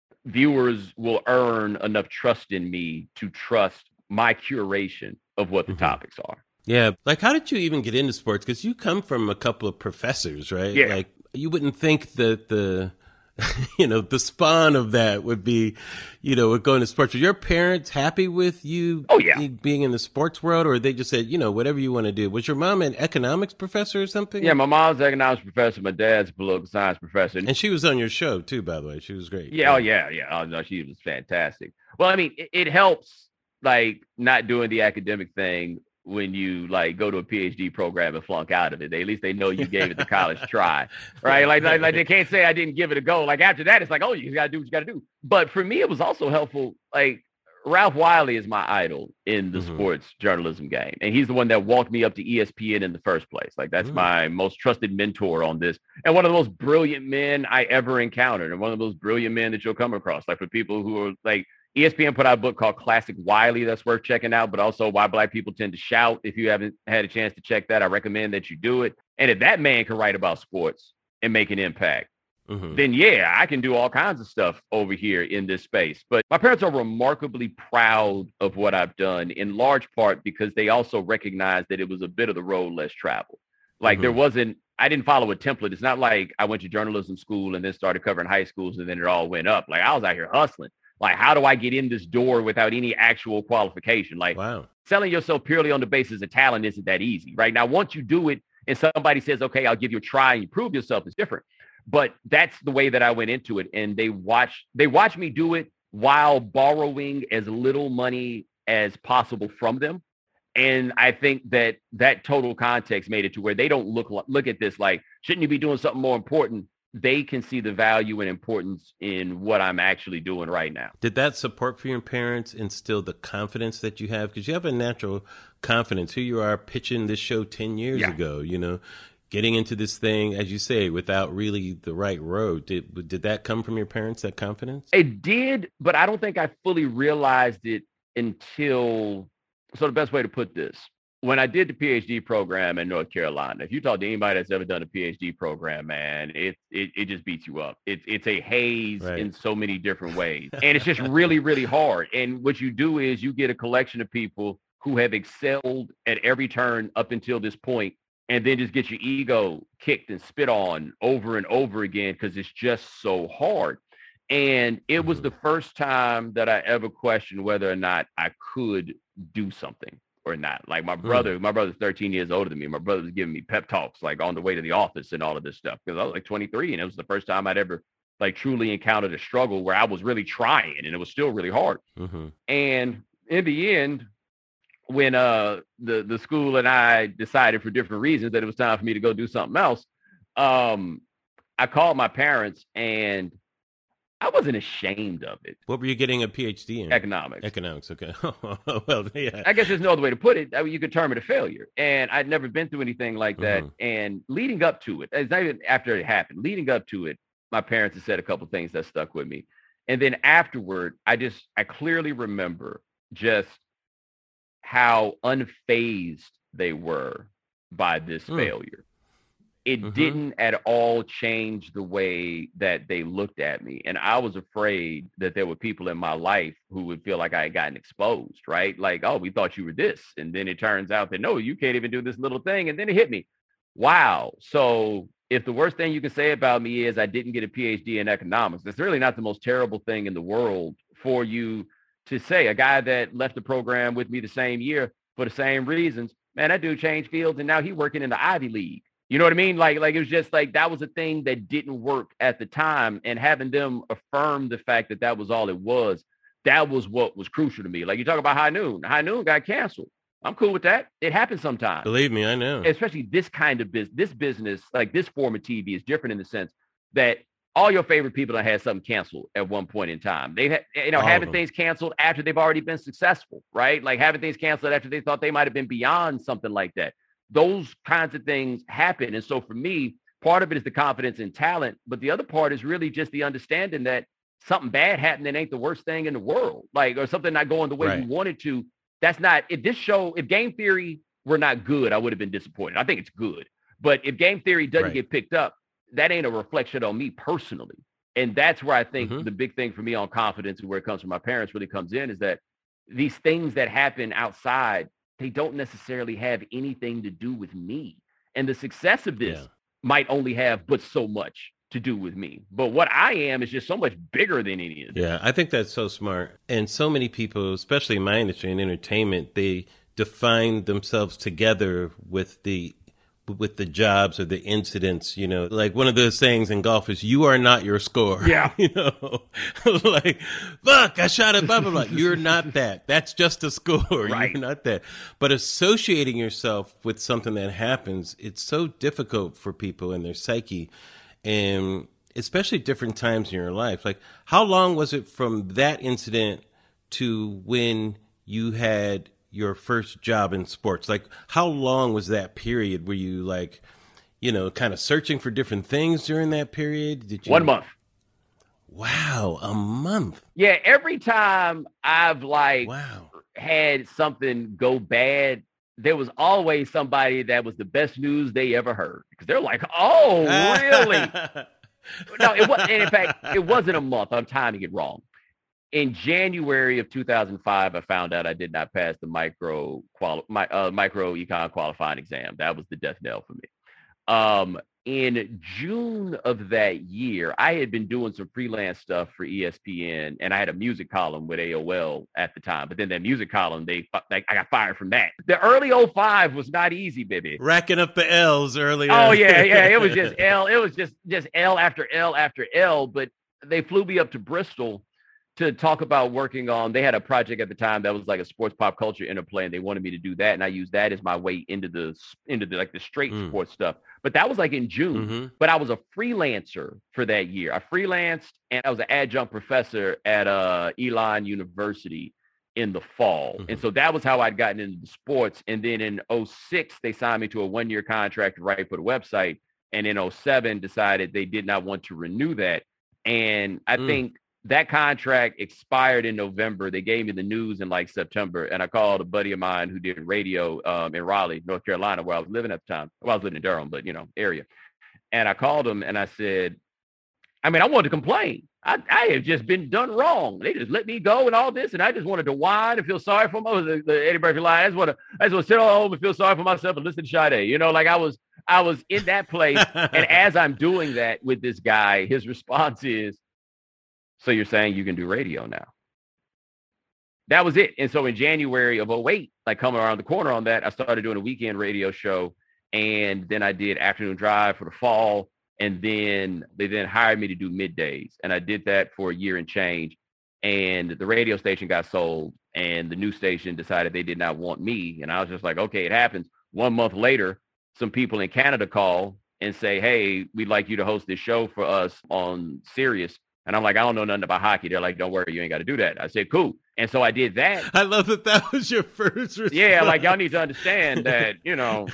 viewers will earn enough trust in me to trust my curation of what the mm-hmm. topics are. Yeah. Like, how did you even get into sports? Because you come from a couple of professors, right? Yeah. Like, you wouldn't think that the, you know, the spawn of that would be, you know, going to sports. Were your parents happy with you oh, yeah. being in the sports world? Or they just said, you know, whatever you want to do? Was your mom an economics professor or something? Yeah, my mom's an economics professor. My dad's a political science professor. And she was on your show, too, by the way. She was great. Yeah, yeah. oh, yeah, yeah. Oh, no, she was fantastic. Well, I mean, it, it helps, like, not doing the academic thing when you like go to a P H D program and flunk out of it. They, at least they know you gave it the college try, right? Like, like, like they can't say I didn't give it a go. Like after that, it's like, oh, you got to do what you got to do. But for me, it was also helpful. Like Ralph Wiley is my idol in the mm-hmm. sports journalism game. And he's the one that walked me up to E S P N in the first place. Like that's mm-hmm. my most trusted mentor on this. And one of the most brilliant men I ever encountered. And one of those brilliant men that you'll come across. Like for people who are like, E S P N put out a book called Classic Wiley that's worth checking out, but also Why Black People Tend to Shout. If you haven't had a chance to check that, I recommend that you do it. And if that man can write about sports and make an impact, mm-hmm. then yeah, I can do all kinds of stuff over here in this space. But my parents are remarkably proud of what I've done, in large part because they also recognize that it was a bit of the road less traveled. Like mm-hmm. there wasn't, I didn't follow a template. It's not like I went to journalism school and then started covering high schools and then it all went up. Like I was out here hustling. Like, how do I get in this door without any actual qualification? Like, wow. selling yourself purely on the basis of talent isn't that easy, right? Now, once you do it and somebody says, okay, I'll give you a try and you prove yourself, it's different. But that's the way that I went into it. And they watch, they watch me do it while borrowing as little money as possible from them. And I think that that total context made it to where they don't look, look at this like, shouldn't you be doing something more important? They can see the value and importance in what I'm actually doing right now. Did that support for your parents instill the confidence that you have? Because you have a natural confidence. Here you are pitching this show ten years yeah. ago, you know, getting into this thing, as you say, without really the right road. Did, did that come from your parents, that confidence? It did, but I don't think I fully realized it until, so the best way to put this, when I did the P H D program in North Carolina, if you talk to anybody that's ever done a P H D program, man, it it, it just beats you up. It's it's a haze right. in so many different ways. And it's just really, really hard. And what you do is you get a collection of people who have excelled at every turn up until this point, and then just get your ego kicked and spit on over and over again because it's just so hard. And it was Mhm. the first time that I ever questioned whether or not I could do something or not. Like my brother, my brother's thirteen years older than me. My brother was giving me pep talks like on the way to the office and all of this stuff because I was like twenty-three and it was the first time I'd ever like truly encountered a struggle where I was really trying and it was still really hard. Mhm. And in the end, when uh the the school and I decided for different reasons that it was time for me to go do something else, um, I called my parents and I wasn't ashamed of it. What were you getting a PhD in? Economics. Economics. Okay. Well, yeah. I guess there's no other way to put it. I mean, you could term it a failure. And I'd never been through anything like that. Mhm. And leading up to it, it's not even after it happened, leading up to it, my parents had said a couple of things that stuck with me. And then afterward, I just, I clearly remember just how unfazed they were by this Mm. failure. It Mhm. didn't at all change the way that they looked at me. And I was afraid that there were people in my life who would feel like I had gotten exposed, right? Like, oh, we thought you were this. And then it turns out that, no, you can't even do this little thing. And then it hit me. Wow. So if the worst thing you can say about me is I didn't get a PhD in economics, that's really not the most terrible thing in the world for you to say. A guy that left the program with me the same year for the same reasons, man, that dude changed fields and now he's working in the Ivy League. You know what I mean? Like, like it was just like that was a thing that didn't work at the time. And having them affirm the fact that that was all it was, that was what was crucial to me. Like you talk about High Noon. High Noon got canceled. I'm cool with that. It happens sometimes. Believe me, I know. Especially this kind of business, this business, like this form of T V is different in the sense that all your favorite people have had something canceled at one point in time. They've had, you know, All of having them. things canceled after they've already been successful, right? Like having things canceled after they thought they might have been beyond something like that. Those kinds of things happen. And so for me, part of it is the confidence and talent, but the other part is really just the understanding that something bad happening ain't the worst thing in the world. Like, or something not going the way Right. you wanted to. That's not, if this show, if Game Theory were not good, I would have been disappointed. I think it's good. But if Game Theory doesn't Right. get picked up, that ain't a reflection on me personally. And that's where I think Mhm. the big thing for me on confidence and where it comes from my parents really comes in is that these things that happen outside, they don't necessarily have anything to do with me. And the success of this Yeah. might only have but so much to do with me. But what I am is just so much bigger than any of this. Yeah, I think that's so smart. And so many people, especially in my industry in entertainment, they define themselves together with the with the jobs or the incidents, you know, like one of those sayings in golf is you are not your score. Yeah. You know, like, fuck, I shot it, blah, blah, blah. You're not that. That's just a score. Right. You're not that. But associating yourself with something that happens, it's so difficult for people in their psyche. And especially different times in your life. Like, how long was it from that incident to when you had your first job in sports? Like, how long was that period? Were you like, you know, kind of searching for different things during that period? Did you? One month. Wow, a month. Yeah, every time I've like Wow. had something go bad, there was always somebody that was the best news they ever heard. Because they're like, oh, really? No, it was, and in fact, it wasn't a month. I'm timing it wrong. In January of two thousand five, I found out I did not pass the micro quali- my uh, micro econ qualifying exam. That was the death knell for me. Um, in June of that year, I had been doing some freelance stuff for E S P N, and I had a music column with A O L at the time. But then that music column, they like I got fired from that. The early oh five was not easy, baby. Racking up the L's earlier. Oh yeah, yeah. It was just L. It was just just L after L after L. But they flew me up to Bristol to talk about working on, they had a project at the time that was like a sports pop culture interplay, and they wanted me to do that. And I used that as my way into the, into the, like the straight Mm. sports stuff. But that was like in June, Mhm. but I was a freelancer for that year. I freelanced and I was an adjunct professor at uh, Elon University in the fall. Mhm. And so that was how I'd gotten into the sports. And then in oh six, they signed me to a one-year contract to write for the website. And in oh seven, decided they did not want to renew that. And I Mm. think that contract expired in November. They gave me the news in like September. And I called a buddy of mine who did radio um, in Raleigh, North Carolina, where I was living at the time. Well, I was living in Durham, but, you know, area. And I called him and I said, I mean, I wanted to complain. I, I have just been done wrong. They just let me go and all this. And I just wanted to whine and feel sorry for myself. The, the Eddie Murphy line. I just want to, I just want to sit home and feel sorry for myself and listen to Sade. You know, like I was, I was in that place. And as I'm doing that with this guy, his response is, So you're saying you can do radio now? That was it. And so in January of oh eight, like coming around the corner on that, I started doing a weekend radio show. And then I did Afternoon Drive for the fall. And then they then hired me to do middays. And I did that for a year and change. And the radio station got sold. And the new station decided they did not want me. And I was just like, okay, it happens. One month later, some people in Canada call and say, hey, we'd like you to host this show for us on Sirius. And I'm like, I don't know nothing about hockey. They're like, don't worry, you ain't got to do that. I said, cool. And so I did that. I love that that was your first response. Yeah, like y'all need to understand that, you know,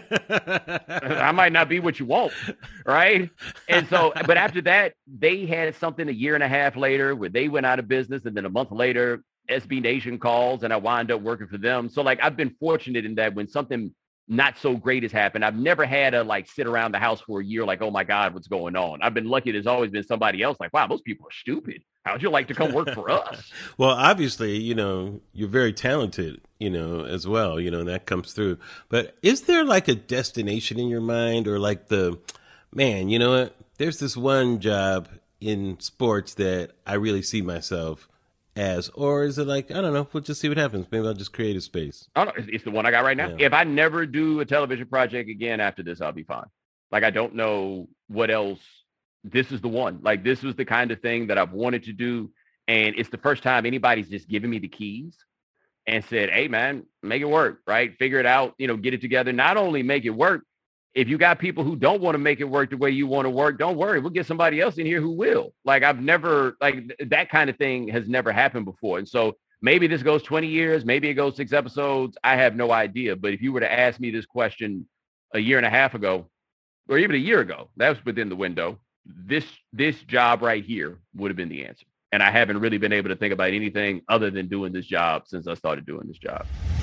I might not be what you want, right? And so, but after that, they had something a year and a half later where they went out of business. And then a month later, S B Nation calls and I wind up working for them. So like, I've been fortunate in that when something not so great has happened, I've never had to like sit around the house for a year like, oh my God, what's going on? I've been lucky. There's always been somebody else like, wow, those people are stupid. How'd you like to come work for us? Well, obviously, you know, you're very talented, you know, as well, you know, and that comes through. But is there like a destination in your mind or like the, man, you know what? There's this one job in sports that I really see myself as, or is it like, I don't know, we'll just see what happens. Maybe I'll just create a space. Oh, no, it's the one I got right now. Yeah. If I never do a television project again after this, I'll be fine. Like, I don't know what else. This is the one. Like, this was the kind of thing that I've wanted to do. And it's the first time anybody's just given me the keys and said, hey, man, make it work, right? Figure it out, you know, get it together. Not only make it work, if you got people who don't want to make it work the way you want to work, don't worry. We'll get somebody else in here who will. Like, I've never, like, that kind of thing has never happened before. And so maybe this goes twenty years, maybe it goes six episodes. I have no idea. But if you were to ask me this question a year and a half ago, or even a year ago, that was within the window, this, this job right here would have been the answer. And I haven't really been able to think about anything other than doing this job since I started doing this job.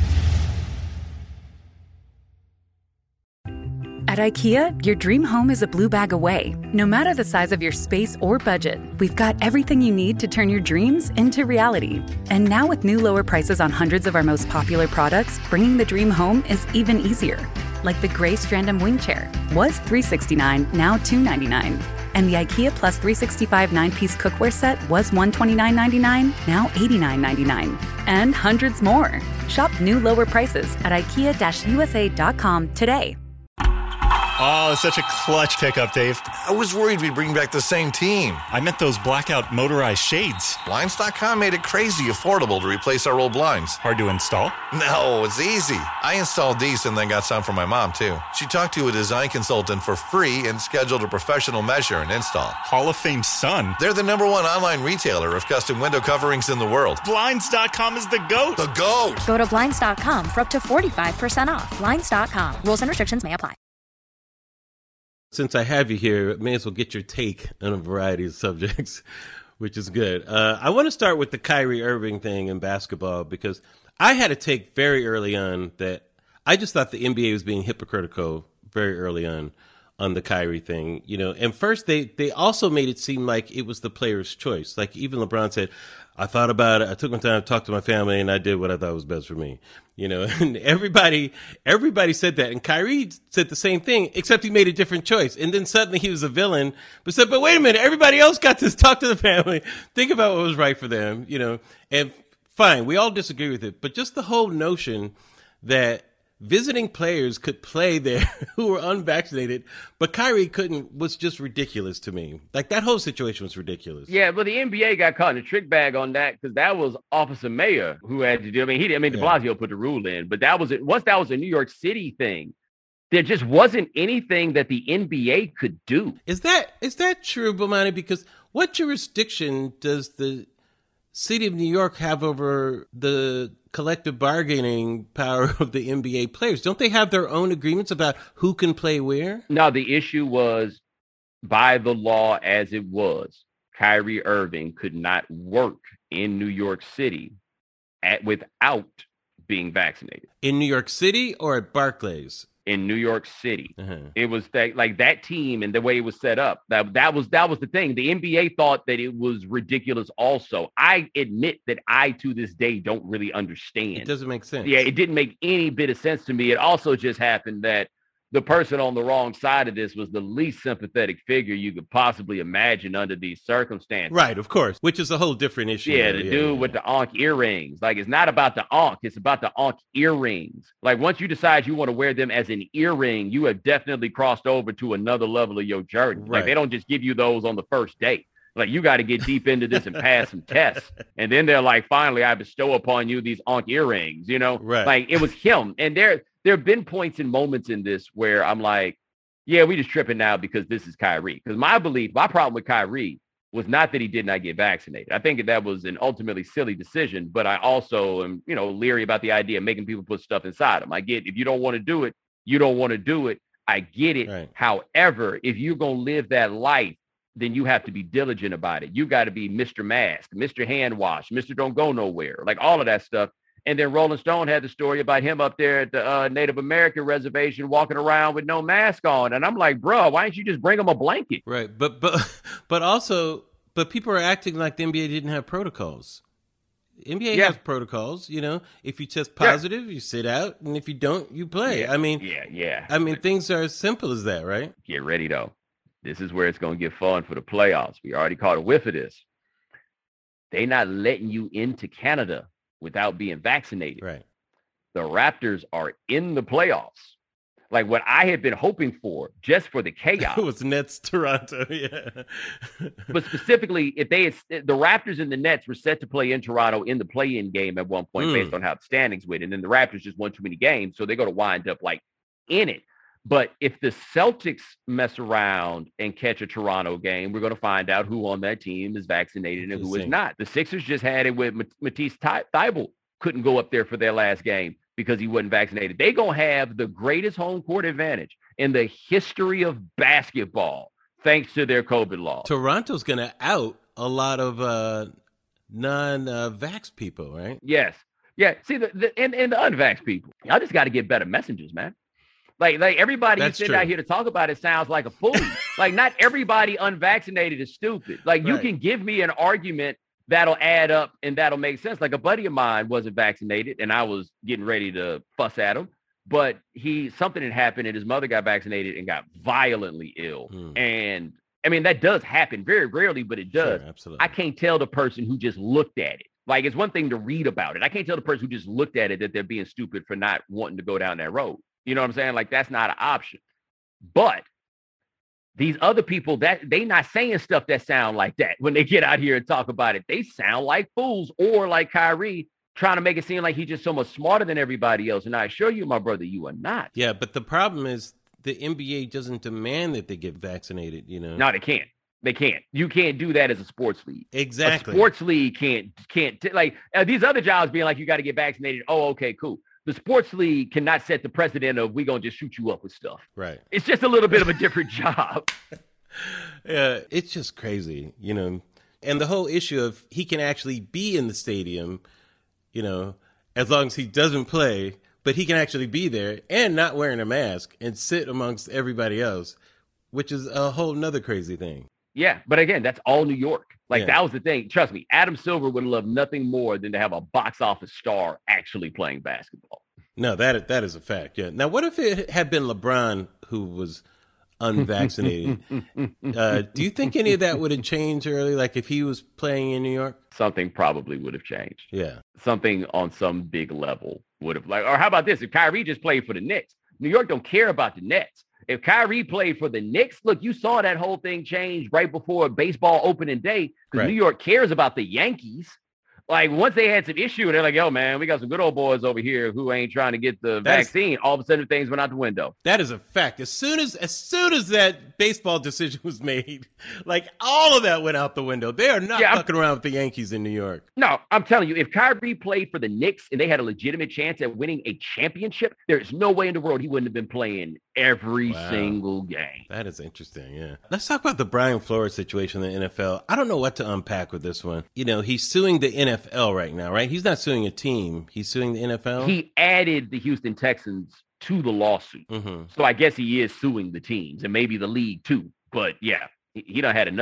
At IKEA, your dream home is a blue bag away. No matter the size of your space or budget, we've got everything you need to turn your dreams into reality. And now with new lower prices on hundreds of our most popular products, bringing the dream home is even easier. Like the gray Strandom wing chair was three hundred sixty-nine dollars, now two hundred ninety-nine dollars. And the IKEA Plus three sixty-five nine-piece cookware set was one hundred twenty-nine ninety-nine, now eighty-nine ninety-nine. And hundreds more. Shop new lower prices at ikea U S A dot com today. Oh, it's such a clutch pickup, Dave. I was worried we'd bring back the same team. I meant those blackout motorized shades. Blinds dot com made it crazy affordable to replace our old blinds. Hard to install? No, it's easy. I installed these and then got some for my mom, too. She talked to a design consultant for free and scheduled a professional measure and install. Hall of Fame son. They're the number one online retailer of custom window coverings in the world. Blinds dot com is the GOAT. The GOAT. Go to Blinds dot com for up to forty-five percent off. Blinds dot com. Rules and restrictions may apply. Since I have you here, I may as well get your take on a variety of subjects, which is good. Uh, I want to start with the Kyrie Irving thing in basketball because I had a take very early on that I just thought the N B A was being hypocritical very early on on the Kyrie thing. You know, and first they, they also made it seem like it was the player's choice. Like even LeBron said, I thought about it. I took my time to talk to my family and I did what I thought was best for me. You know, and everybody, everybody said that. And Kyrie said the same thing, except he made a different choice. And then suddenly he was a villain, but said, but wait a minute, everybody else got to talk to the family, think about what was right for them, you know, and fine. We all disagree with it, but just the whole notion that visiting players could play there who were unvaccinated, but Kyrie couldn't, was just ridiculous to me. Like that whole situation was ridiculous. Yeah, but the N B A got caught in a trick bag on that because that was Officer Mayor who had to do. I mean, he. I mean, De Blasio yeah. put the rule in, but that was it. Once that was a New York City thing, there just wasn't anything that the N B A could do. Is that is that true, Bomani? Because what jurisdiction does the city of New York have over the collective bargaining power of the N B A players? Don't they have their own agreements about who can play where? No, the issue was by the law as it was, Kyrie Irving could not work in New York City at, without being vaccinated. In New York City or at Barclays? In New York City. Uh-huh. It was that, like that team and the way it was set up. That that was that was the thing. The N B A thought that it was ridiculous also. I admit that I to this day don't really understand. It doesn't make sense. Yeah, it didn't make any bit of sense to me. It also just happened that the person on the wrong side of this was the least sympathetic figure you could possibly imagine under these circumstances. Right, of course, which is a whole different issue. Yeah, the yeah, dude yeah. with the Ankh earrings. Like, it's not about the Ankh. It's about the Ankh earrings. Like, once you decide you want to wear them as an earring, you have definitely crossed over to another level of your journey. Right. Like, they don't just give you those on the first date. Like, you got to get deep into this and pass some tests. And then they're like, finally, I bestow upon you these Ankh earrings, you know? Right. Like, it was him. And there, there have been points and moments in this where I'm like, yeah, we just tripping now because this is Kyrie. Because my belief, my problem with Kyrie was not that he did not get vaccinated. I think that was an ultimately silly decision, but I also am, you know, leery about the idea of making people put stuff inside them. I get, if you don't want to do it, you don't want to do it. I get it. Right. However, if you're going to live that life, then you have to be diligent about it. You got to be Mister Mask, Mister Hand Wash, Mister Don't Go Nowhere, like all of that stuff. And then Rolling Stone had the story about him up there at the uh, Native American reservation walking around with no mask on. And I'm like, bro, why didn't you just bring him a blanket? Right. But, but, but also, but people are acting like the N B A didn't have protocols. The N B A Yeah. has protocols, you know, if you test positive, yeah. you sit out. And if you don't, you play. Yeah. I mean, yeah, yeah. I mean, things are as simple as that, right? Get ready, though. This is where it's going to get fun for the playoffs. We already caught a whiff of this. They not letting you into Canada without being vaccinated. Right. The Raptors are in the playoffs. Like what I had been hoping for, just for the chaos. It was Nets Toronto, yeah. But specifically, if they had, the Raptors and the Nets were set to play in Toronto in the play-in game at one point, Mm. based on how the standings went, and then the Raptors just won too many games, so they're going to wind up like in it. But if the Celtics mess around and catch a Toronto game, we're going to find out who on that team is vaccinated and who is not. The Sixers just had it with Matisse Thybulle. Couldn't go up there for their last game because he wasn't vaccinated. They're going to have the greatest home court advantage in the history of basketball, thanks to their COVID law. Toronto's going to out a lot of uh, non-vax people, right? Yes. Yeah. See, the, the and, and the unvaxxed people, y'all just got to get better messengers, man. Like, like everybody who's sitting out here to talk about it sounds like a fool. Like, not everybody unvaccinated is stupid. Like, you Right. can give me an argument that'll add up and that'll make sense. Like, a buddy of mine wasn't vaccinated, and I was getting ready to fuss at him. But he something had happened, and his mother got vaccinated and got violently ill. Hmm. And I mean, that does happen very rarely, but it does. Sure, absolutely. I can't tell the person who just looked at it. Like, it's one thing to read about it. I can't tell the person who just looked at it that they're being stupid for not wanting to go down that road. You know what I'm saying? Like, that's not an option. But these other people, that they not saying stuff that sound like that when they get out here and talk about it. They sound like fools, or like Kyrie trying to make it seem like he's just so much smarter than everybody else. And I assure you, my brother, you are not. Yeah, but the problem is the N B A doesn't demand that they get vaccinated, you know? No, they can't. They can't. You can't do that as a sports league. Exactly. A sports league can't, can't t- like uh, these other jobs being like, you got to get vaccinated. Oh, okay, cool. The sports league cannot set the precedent of we going to just shoot you up with stuff. Right. It's just a little bit of a different job. Yeah, it's just crazy, you know. And the whole issue of he can actually be in the stadium, you know, as long as he doesn't play, but he can actually be there and not wearing a mask and sit amongst everybody else, which is a whole nother crazy thing. Yeah, but again, that's all New York. Like, Yeah. that was the thing. Trust me, Adam Silver would love nothing more than to have a box office star actually playing basketball. No, that that is a fact. Yeah. Now, what if it had been LeBron who was unvaccinated? uh, do you think any of that would have changed early? Like if he was playing in New York? Something probably would have changed. Yeah. Something on some big level would have, like, or how about this? If Kyrie just played for the Knicks, New York don't care about the Nets. If Kyrie played for the Knicks, look, you saw that whole thing change right before baseball opening day because Right. New York cares about the Yankees. Like, once they had some issue, they're like, yo, man, we got some good old boys over here who ain't trying to get the That's- vaccine. All of a sudden, things went out the window. That is a fact. As soon as as soon as that baseball decision was made, like all of that went out the window. They are not Yeah, I'm- fucking around with the Yankees in New York. No, I'm telling you, if Kyrie played for the Knicks and they had a legitimate chance at winning a championship, there's no way in the world he wouldn't have been playing every Wow. single game. That is interesting, yeah. Let's talk about the Brian Flores situation in the N F L. I don't know what to unpack with this one. You know, he's suing the N F L right now, right? He's not suing a team. He's suing the N F L? He added the Houston Texans to the lawsuit. Mm-hmm. So I guess he is suing the teams and maybe the league too. But yeah, he, he done had enough.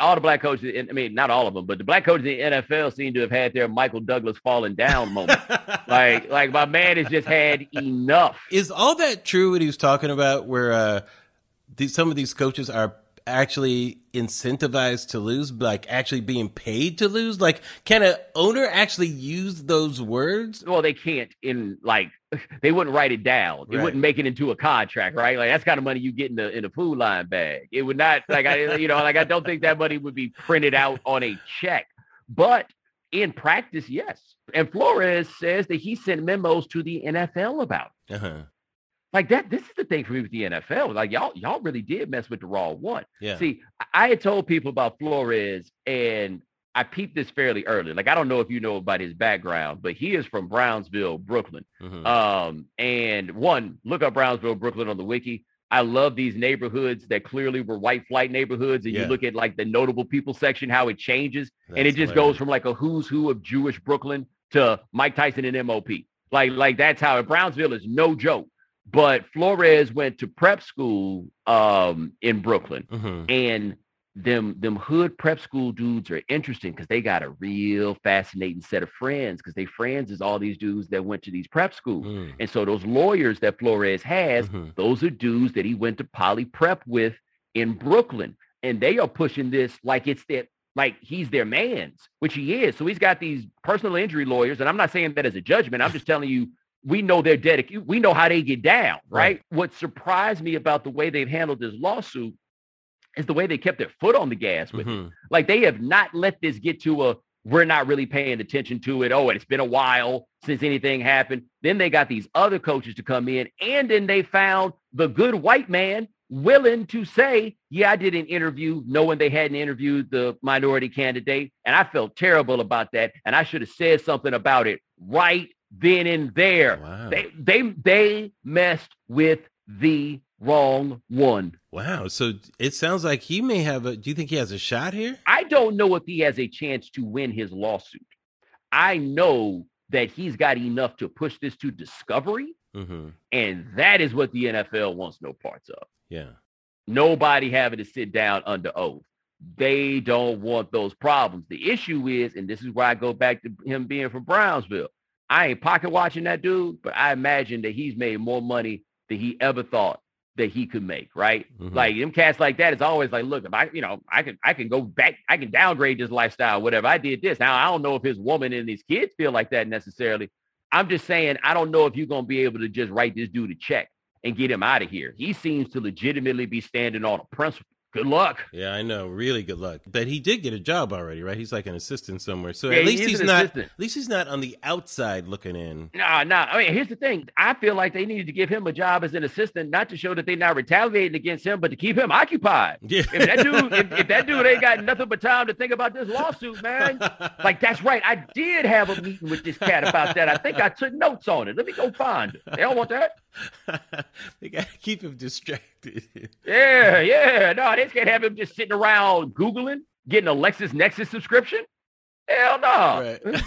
all the black coaches, in, I mean, not all of them, but the black coaches in the N F L seem to have had their Michael Douglas falling down moment. like, like my man has just had enough. Is all that true what he was talking about, where uh, these, some of these coaches are actually incentivized to lose, like actually being paid to lose? Like, can an owner actually use those words? Well, they can't in like, they wouldn't write it down. It Right. wouldn't make it into a contract, right? Like that's kind of money you get in the in a food line bag. It would not like I, you know, like I don't think that money would be printed out on a check. But in practice, yes. And Flores says that he sent memos to the N F L about it. Uh-huh. Like that, this is the thing for me with the N F L. Like y'all, y'all really did mess with the wrong one. Yeah. See, I had told people about Flores, and I peeped this fairly early. Like I don't know if you know about his background, but he is from Brownsville, Brooklyn. Mhm. Um, and one, look up Brownsville, Brooklyn on the wiki. I love these neighborhoods that clearly were white flight neighborhoods. And Yeah. you look at like the notable people section, how it changes, and it That's just hilarious. goes from like a who's who of Jewish Brooklyn to Mike Tyson and M O P. Like, like that's how Brownsville is no joke. But Flores went to prep school um, in Brooklyn, Mhm. and them them hood prep school dudes are interesting because they got a real fascinating set of friends, because they friends is all these dudes that went to these prep schools. Mm. And so those lawyers that Flores has, Mhm. those are dudes that he went to poly prep with in Brooklyn. And they are pushing this like it's their, like he's their man's, which he is. So he's got these personal injury lawyers. And I'm not saying that as a judgment. I'm just telling you, we know they're dedicated. We know how they get down, right? Right. What surprised me about the way they've handled this lawsuit is the way they kept their foot on the gas with it. Mhm. Like they have not let this get to a, we're not really paying attention to it. Oh, and it's been a while since anything happened. Then they got these other coaches to come in, and then they found the good white man willing to say, yeah, I did an interview knowing they hadn't interviewed the minority candidate. And I felt terrible about that. And I should have said something about it right then and there. Wow. They, they, they messed with the wrong one. Wow. So it sounds like he may have a, do you think he has a shot here? I don't know if he has a chance to win his lawsuit. I know that he's got enough to push this to discovery, Mm-hmm. and that is what the N F L wants no parts of. Yeah. Nobody having to sit down under oath. They don't want those problems. The issue is, and this is where I go back to him being from Brownsville. I ain't pocket watching that dude, but I imagine that he's made more money than he ever thought that he could make, right? Mhm. Like them cats like that, it's always like, look, if I, you know, I can I can go back, I can downgrade this lifestyle, whatever. I did this. Now I don't know if his woman and his kids feel like that necessarily. I'm just saying, I don't know if you're gonna be able to just write this dude a check and get him out of here. He seems to legitimately be standing on a principle. Good luck. Yeah, I know. Really good luck. But he did get a job already, right? He's like an assistant somewhere. So Yeah, at he least is he's an not assistant. at least he's not on the outside looking in. No, no. I mean, here's the thing. I feel like they needed to give him a job as an assistant, not to show that they're not retaliating against him, but to keep him occupied. Yeah. If that dude, if, if that dude ain't got nothing but time to think about this lawsuit, man, like that's right. I did have a meeting with this cat about that. I think I took notes on it. Let me go find it. They don't want that. They gotta keep him distracted. Yeah, yeah. No, they just can't have him just sitting around Googling, getting a LexisNexis subscription. Hell no. Right.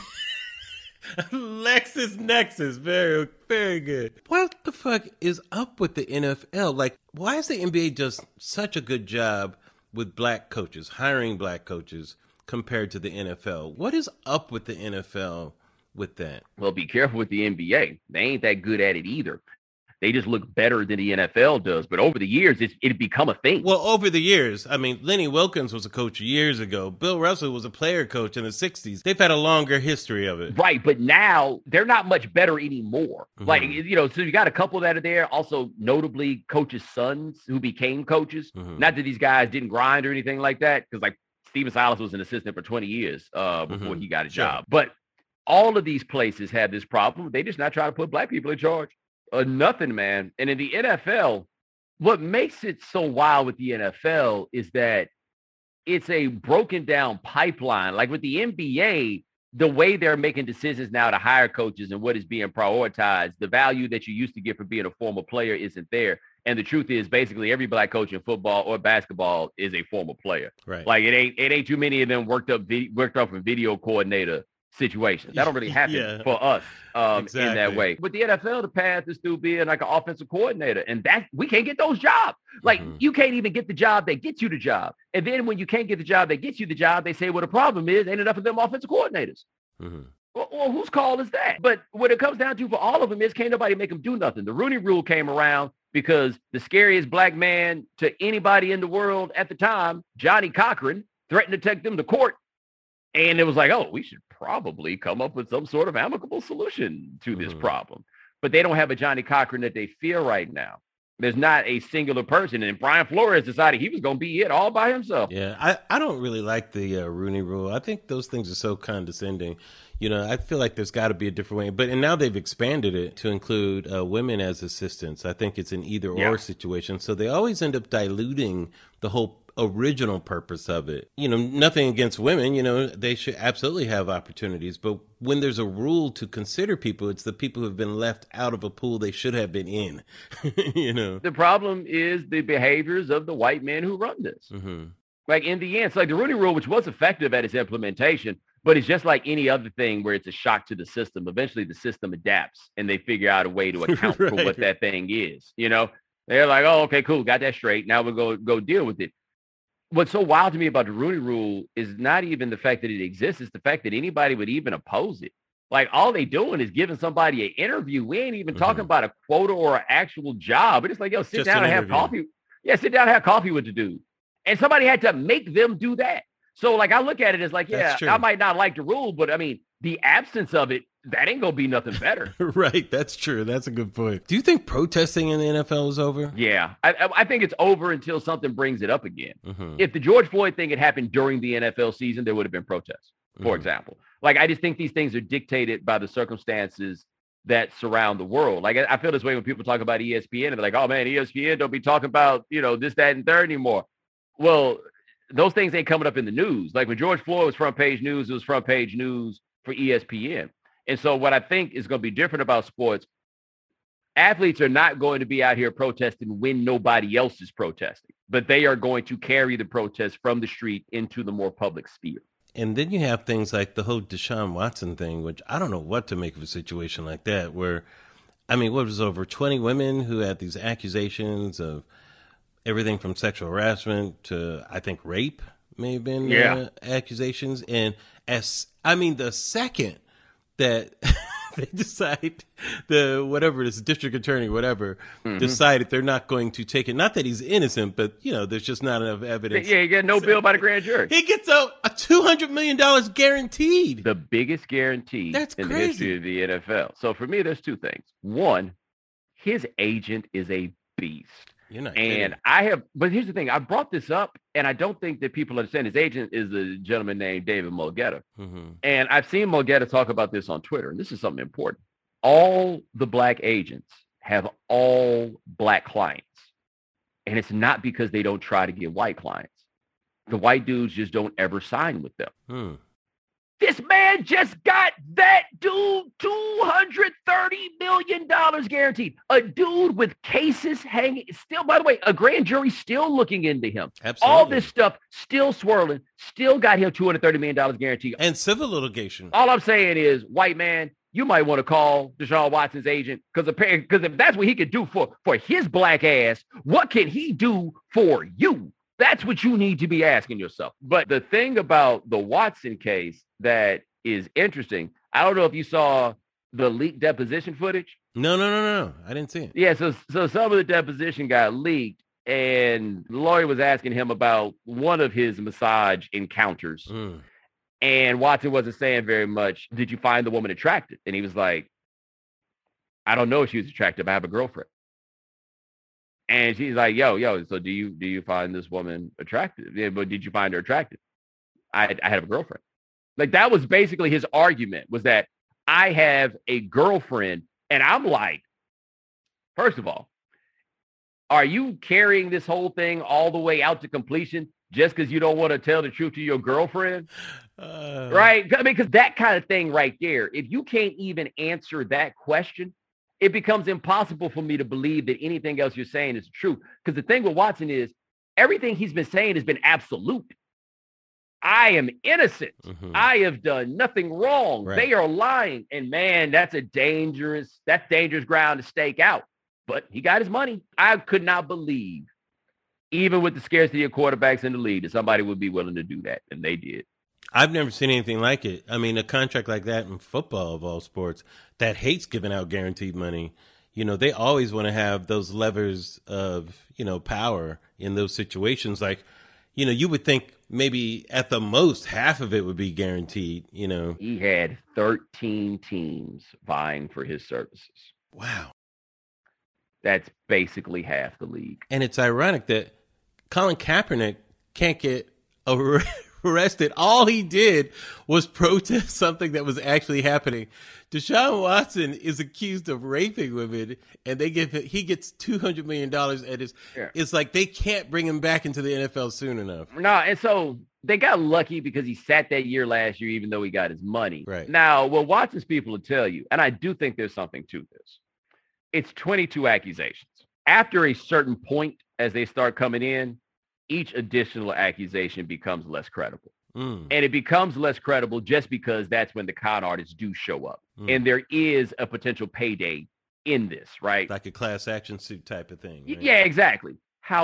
LexisNexis, very, very good. What the fuck is up with the N F L? Like, why is the N B A just such a good job with black coaches, hiring black coaches compared to the N F L? What is up with the N F L with that? Well, be careful with the N B A. They ain't that good at it either. They just look better than the N F L does. But over the years, it's it'd become a thing. Well, over the years, I mean, Lenny Wilkins was a coach years ago. Bill Russell was a player coach in the sixties. They've had a longer history of it. Right, but now they're not much better anymore. Mhm. Like, you know, so you got a couple that are there. Also, notably, coaches' sons who became coaches. Mhm. Not that these guys didn't grind or anything like that, because like Steven Silas was an assistant for twenty years uh, before Mhm. he got a Sure. job. But all of these places have this problem. They just not trying to put black people in charge. Uh, nothing, man. And in the N F L, what makes it so wild with the N F L is that it's a broken down pipeline. Like with the N B A, the way they're making decisions now to hire coaches and what is being prioritized, the value that you used to get for being a former player isn't there. And the truth is, basically, every black coach in football or basketball is a former player. Right. Like it ain't it ain't too many of them worked up vid- worked up from video coordinator situations. That don't really happen Yeah. for us um, Exactly. in that way. But the N F L, the path is through being like an offensive coordinator, and that we can't get those jobs. Like Mhm. you can't even get the job that gets you the job. And then when you can't get the job that gets you the job, they say, well, the problem is ain't enough of them offensive coordinators. Mhm. Well, well, whose call is that? But what it comes down to for all of them is can't nobody make them do nothing. The Rooney Rule came around because the scariest black man to anybody in the world at the time, Johnny Cochran, threatened to take them to court. And it was like, oh, we should probably come up with some sort of amicable solution to this Mhm. problem. But they don't have a Johnny Cochran that they fear right now. There's not a singular person. And Brian Flores decided he was going to be it all by himself. Yeah, I, I don't really like the uh, Rooney Rule. I think those things are so condescending. You know, I feel like there's got to be a different way. But and now they've expanded it to include uh, women as assistants. I think it's an either or Yeah. situation. So they always end up diluting the whole original purpose of it. You know, nothing against women, you know, they should absolutely have opportunities. But when there's a rule to consider people, it's the people who have been left out of a pool they should have been in, you know. The problem is the behaviors of the white men who run this. Mm-hmm. Like in the end, it's like the Rooney Rule, which was effective at its implementation, but it's just like any other thing where it's a shock to the system. Eventually the system adapts and they figure out a way to account Right. for what that thing is. You know, they're like, oh, okay, cool. Got that straight. Now we'll go, go deal with it. What's so wild to me about the Rooney Rule is not even the fact that it exists. It's the fact that anybody would even oppose it. Like all they doing is giving somebody an interview. We ain't even Mhm. talking about a quota or an actual job. It's like, yo, sit Just down an and have interview. coffee. Yeah, sit down and have coffee with the dude. And somebody had to make them do that. So like I look at it as like, yeah, That's true. I might not like the rule, but I mean, the absence of it, that ain't gonna be nothing better. Right, that's true. That's a good point. Do you think protesting in the N F L is over? Yeah, I, I- I think it's over until something brings it up again. Mm-hmm. If the George Floyd thing had happened during the N F L season, there would have been protests, for Mhm. example. Like, I just think these things are dictated by the circumstances that surround the world. Like, I, I feel this way when people talk about E S P N and they're like, oh man, E S P N don't be talking about, you know, this, that, and third anymore. Well, those things ain't coming up in the news. Like when George Floyd was front page news, it was front page news for E S P N. And so what I think is going to be different about sports, athletes are not going to be out here protesting when nobody else is protesting, but they are going to carry the protest from the street into the more public sphere. And then you have things like the whole Deshaun Watson thing, which I don't know what to make of a situation like that, where, I mean, what was it, over twenty women who had these accusations of everything from sexual harassment to, I think, rape may have been Yeah. uh, accusations. And as, I mean, the second that they decide, the whatever this district attorney, whatever, Mhm. decided they're not going to take it. Not that he's innocent, but, you know, there's just not enough evidence. Yeah, you get no bill by the grand jury. He gets a, a two hundred million dollars guaranteed. The biggest guarantee That's in the crazy. history of the N F L. So for me, there's two things. One, his agent is a beast. You're not And kidding. I have, but here's the thing. I brought this up, and I don't think that people understand. His agent is a gentleman named David Mulgeta. Mm-hmm. And I've seen Mulgeta talk about this on Twitter, and this is something important. All the black agents have all black clients. And it's not because they don't try to get white clients. The white dudes just don't ever sign with them. Hmm. This man just got that dude two hundred thirty million dollars guaranteed. A dude with cases hanging, still, by the way, a grand jury still looking into him. Absolutely. All this stuff still swirling, still got him two hundred thirty million dollars guaranteed. And civil litigation. All I'm saying is, white man, you might want to call Deshaun Watson's agent, because because if that's what he could do for, for his black ass, what can he do for you? That's what you need to be asking yourself. But the thing about the Watson case that is interesting, I don't know if you saw the leaked deposition footage. No, no, no, no, no. I didn't see it. Yeah, so so some of the deposition got leaked, and the lawyer was asking him about one of his massage encounters. Mm. And Watson wasn't saying very much. Did you find the woman attractive? And he was like, I don't know if she was attractive. I have a girlfriend. And she's like, yo, yo, so do you do you find this woman attractive? Yeah, but did you find her attractive? I, I have a girlfriend. Like, that was basically his argument, was that I have a girlfriend. And I'm like, first of all, are you carrying this whole thing all the way out to completion just because you don't want to tell the truth to your girlfriend? Uh, Right? I mean, because that kind of thing right there, if you can't even answer that question, it becomes impossible for me to believe that anything else you're saying is true. Because the thing with Watson is everything he's been saying has been absolute. I am innocent. Mm-hmm. I have done nothing wrong. Right. They are lying. And man, that's a dangerous, that's dangerous ground to stake out. But he got his money. I could not believe, even with the scarcity of quarterbacks in the league, that somebody would be willing to do that. And they did. I've never seen anything like it. I mean, a contract like that in football, of all sports, that hates giving out guaranteed money. You know, they always want to have those levers of, you know, power in those situations. Like, you know, you would think maybe at the most half of it would be guaranteed, you know. He had thirteen teams vying for his services. Wow. That's basically half the league. And it's ironic that Colin Kaepernick can't get arrested. All he did was protest something that was actually happening. Deshaun Watson is accused of raping women, and they give him, he gets two hundred million dollars. And it's, Yeah. it's like they can't bring him back into the N F L soon enough. No, and so they got lucky because he sat that year last year, even though he got his money. Right. Now, what Watson's people will tell you, and I do think there's something to this, it's twenty-two accusations. After a certain point, as they start coming in, each additional accusation becomes less credible. Mm. And it becomes less credible just because that's when the con artists do show up. Mm. And there is a potential payday in this, right? Like a class action suit type of thing. Y- Right? Yeah, exactly.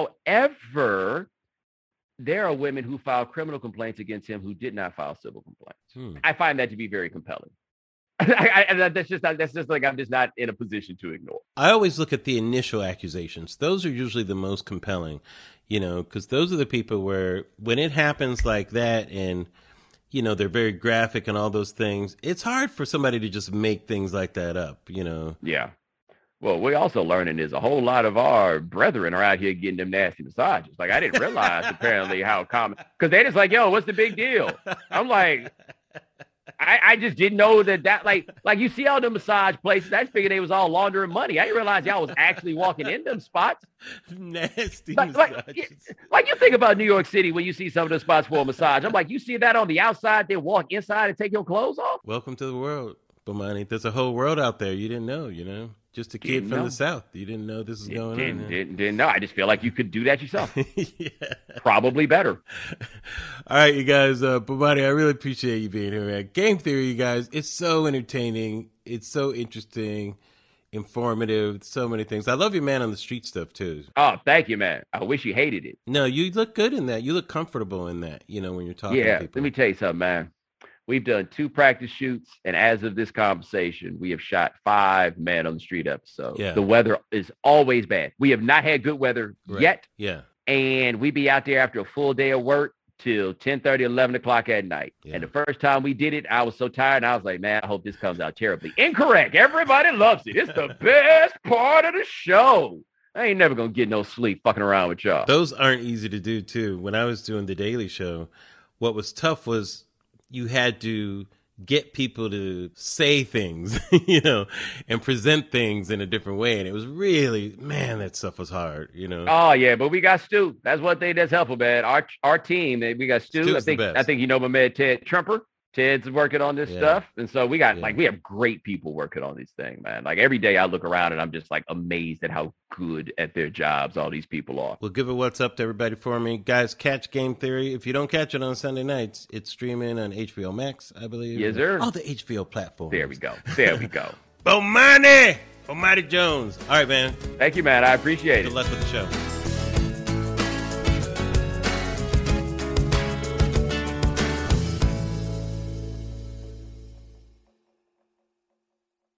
However, there are women who filed criminal complaints against him who did not file civil complaints. Hmm. I find that to be very compelling. I, I, that's just not, that's just like I'm just not in a position to ignore. I always look at the initial accusations. Those are usually the most compelling, you know, because those are the people where when it happens like that and, you know, they're very graphic and all those things, it's hard for somebody to just make things like that up, you know. Yeah. Well, we're also learning is a whole lot of our brethren are out here getting them nasty massages. Like, I didn't realize apparently how common, because they're just like, yo, what's the big deal? I'm like, I, I just didn't know that that like like you see all the massage places. I just figured they was all laundering money. I didn't realize y'all was actually walking in them spots. Nasty Like, like, massages. like you think about New York City when you see some of the spots for a massage. I'm like, you see that on the outside, they walk inside and take your clothes off. Welcome to the world, Bomani. There's a whole world out there you didn't know, you know. Just a kid Didn't from know. the South. You didn't know this was going Didn't, on. didn't, didn't know. I just feel like you could do that yourself. Yeah. Probably better. All right, you guys. Uh, Bomani, I really appreciate you being here, man. Game Theory, you guys. It's so entertaining. It's so interesting, informative, so many things. I love your man on the street stuff, too. Oh, thank you, man. I wish you hated it. No, you look good in that. You look comfortable in that, you know, when you're talking Yeah, to people. let me tell you something, man. We've done two practice shoots, and as of this conversation, we have shot five Man on the Street episodes. Yeah. The weather is always bad. We have not had good weather Right. yet, Yeah. and we be out there after a full day of work till ten thirty, eleven o'clock at night. Yeah. And the first time we did it, I was so tired, and I was like, man, I hope this comes out terribly. Incorrect. Everybody loves it. It's the best part of the show. I ain't never going to get no sleep fucking around with y'all. Those aren't easy to do, too. When I was doing The Daily Show, what was tough was you had to get people to say things, you know, and present things in a different way. And it was really, man, that stuff was hard, you know. Oh yeah, but we got Stu. That's one thing that's helpful, man. Our our team, we got Stu. Stu's I the think best. I think you know my man Ted Trumper. Ted's working on this Yeah. stuff, and so we got Yeah. like we have great people working on these things, man. Like every day I look around and I'm just like amazed at how good at their jobs all these people are. Well, give it what's up to everybody for me. Guys, catch Game Theory. If you don't catch it on Sunday nights, it's streaming on H B O Max, I believe. Yes, sir. All the H B O platforms. There we go. There we go. Bomani! Bomani Jones. All right, man. Thank you, man. I appreciate Good it. luck with the show.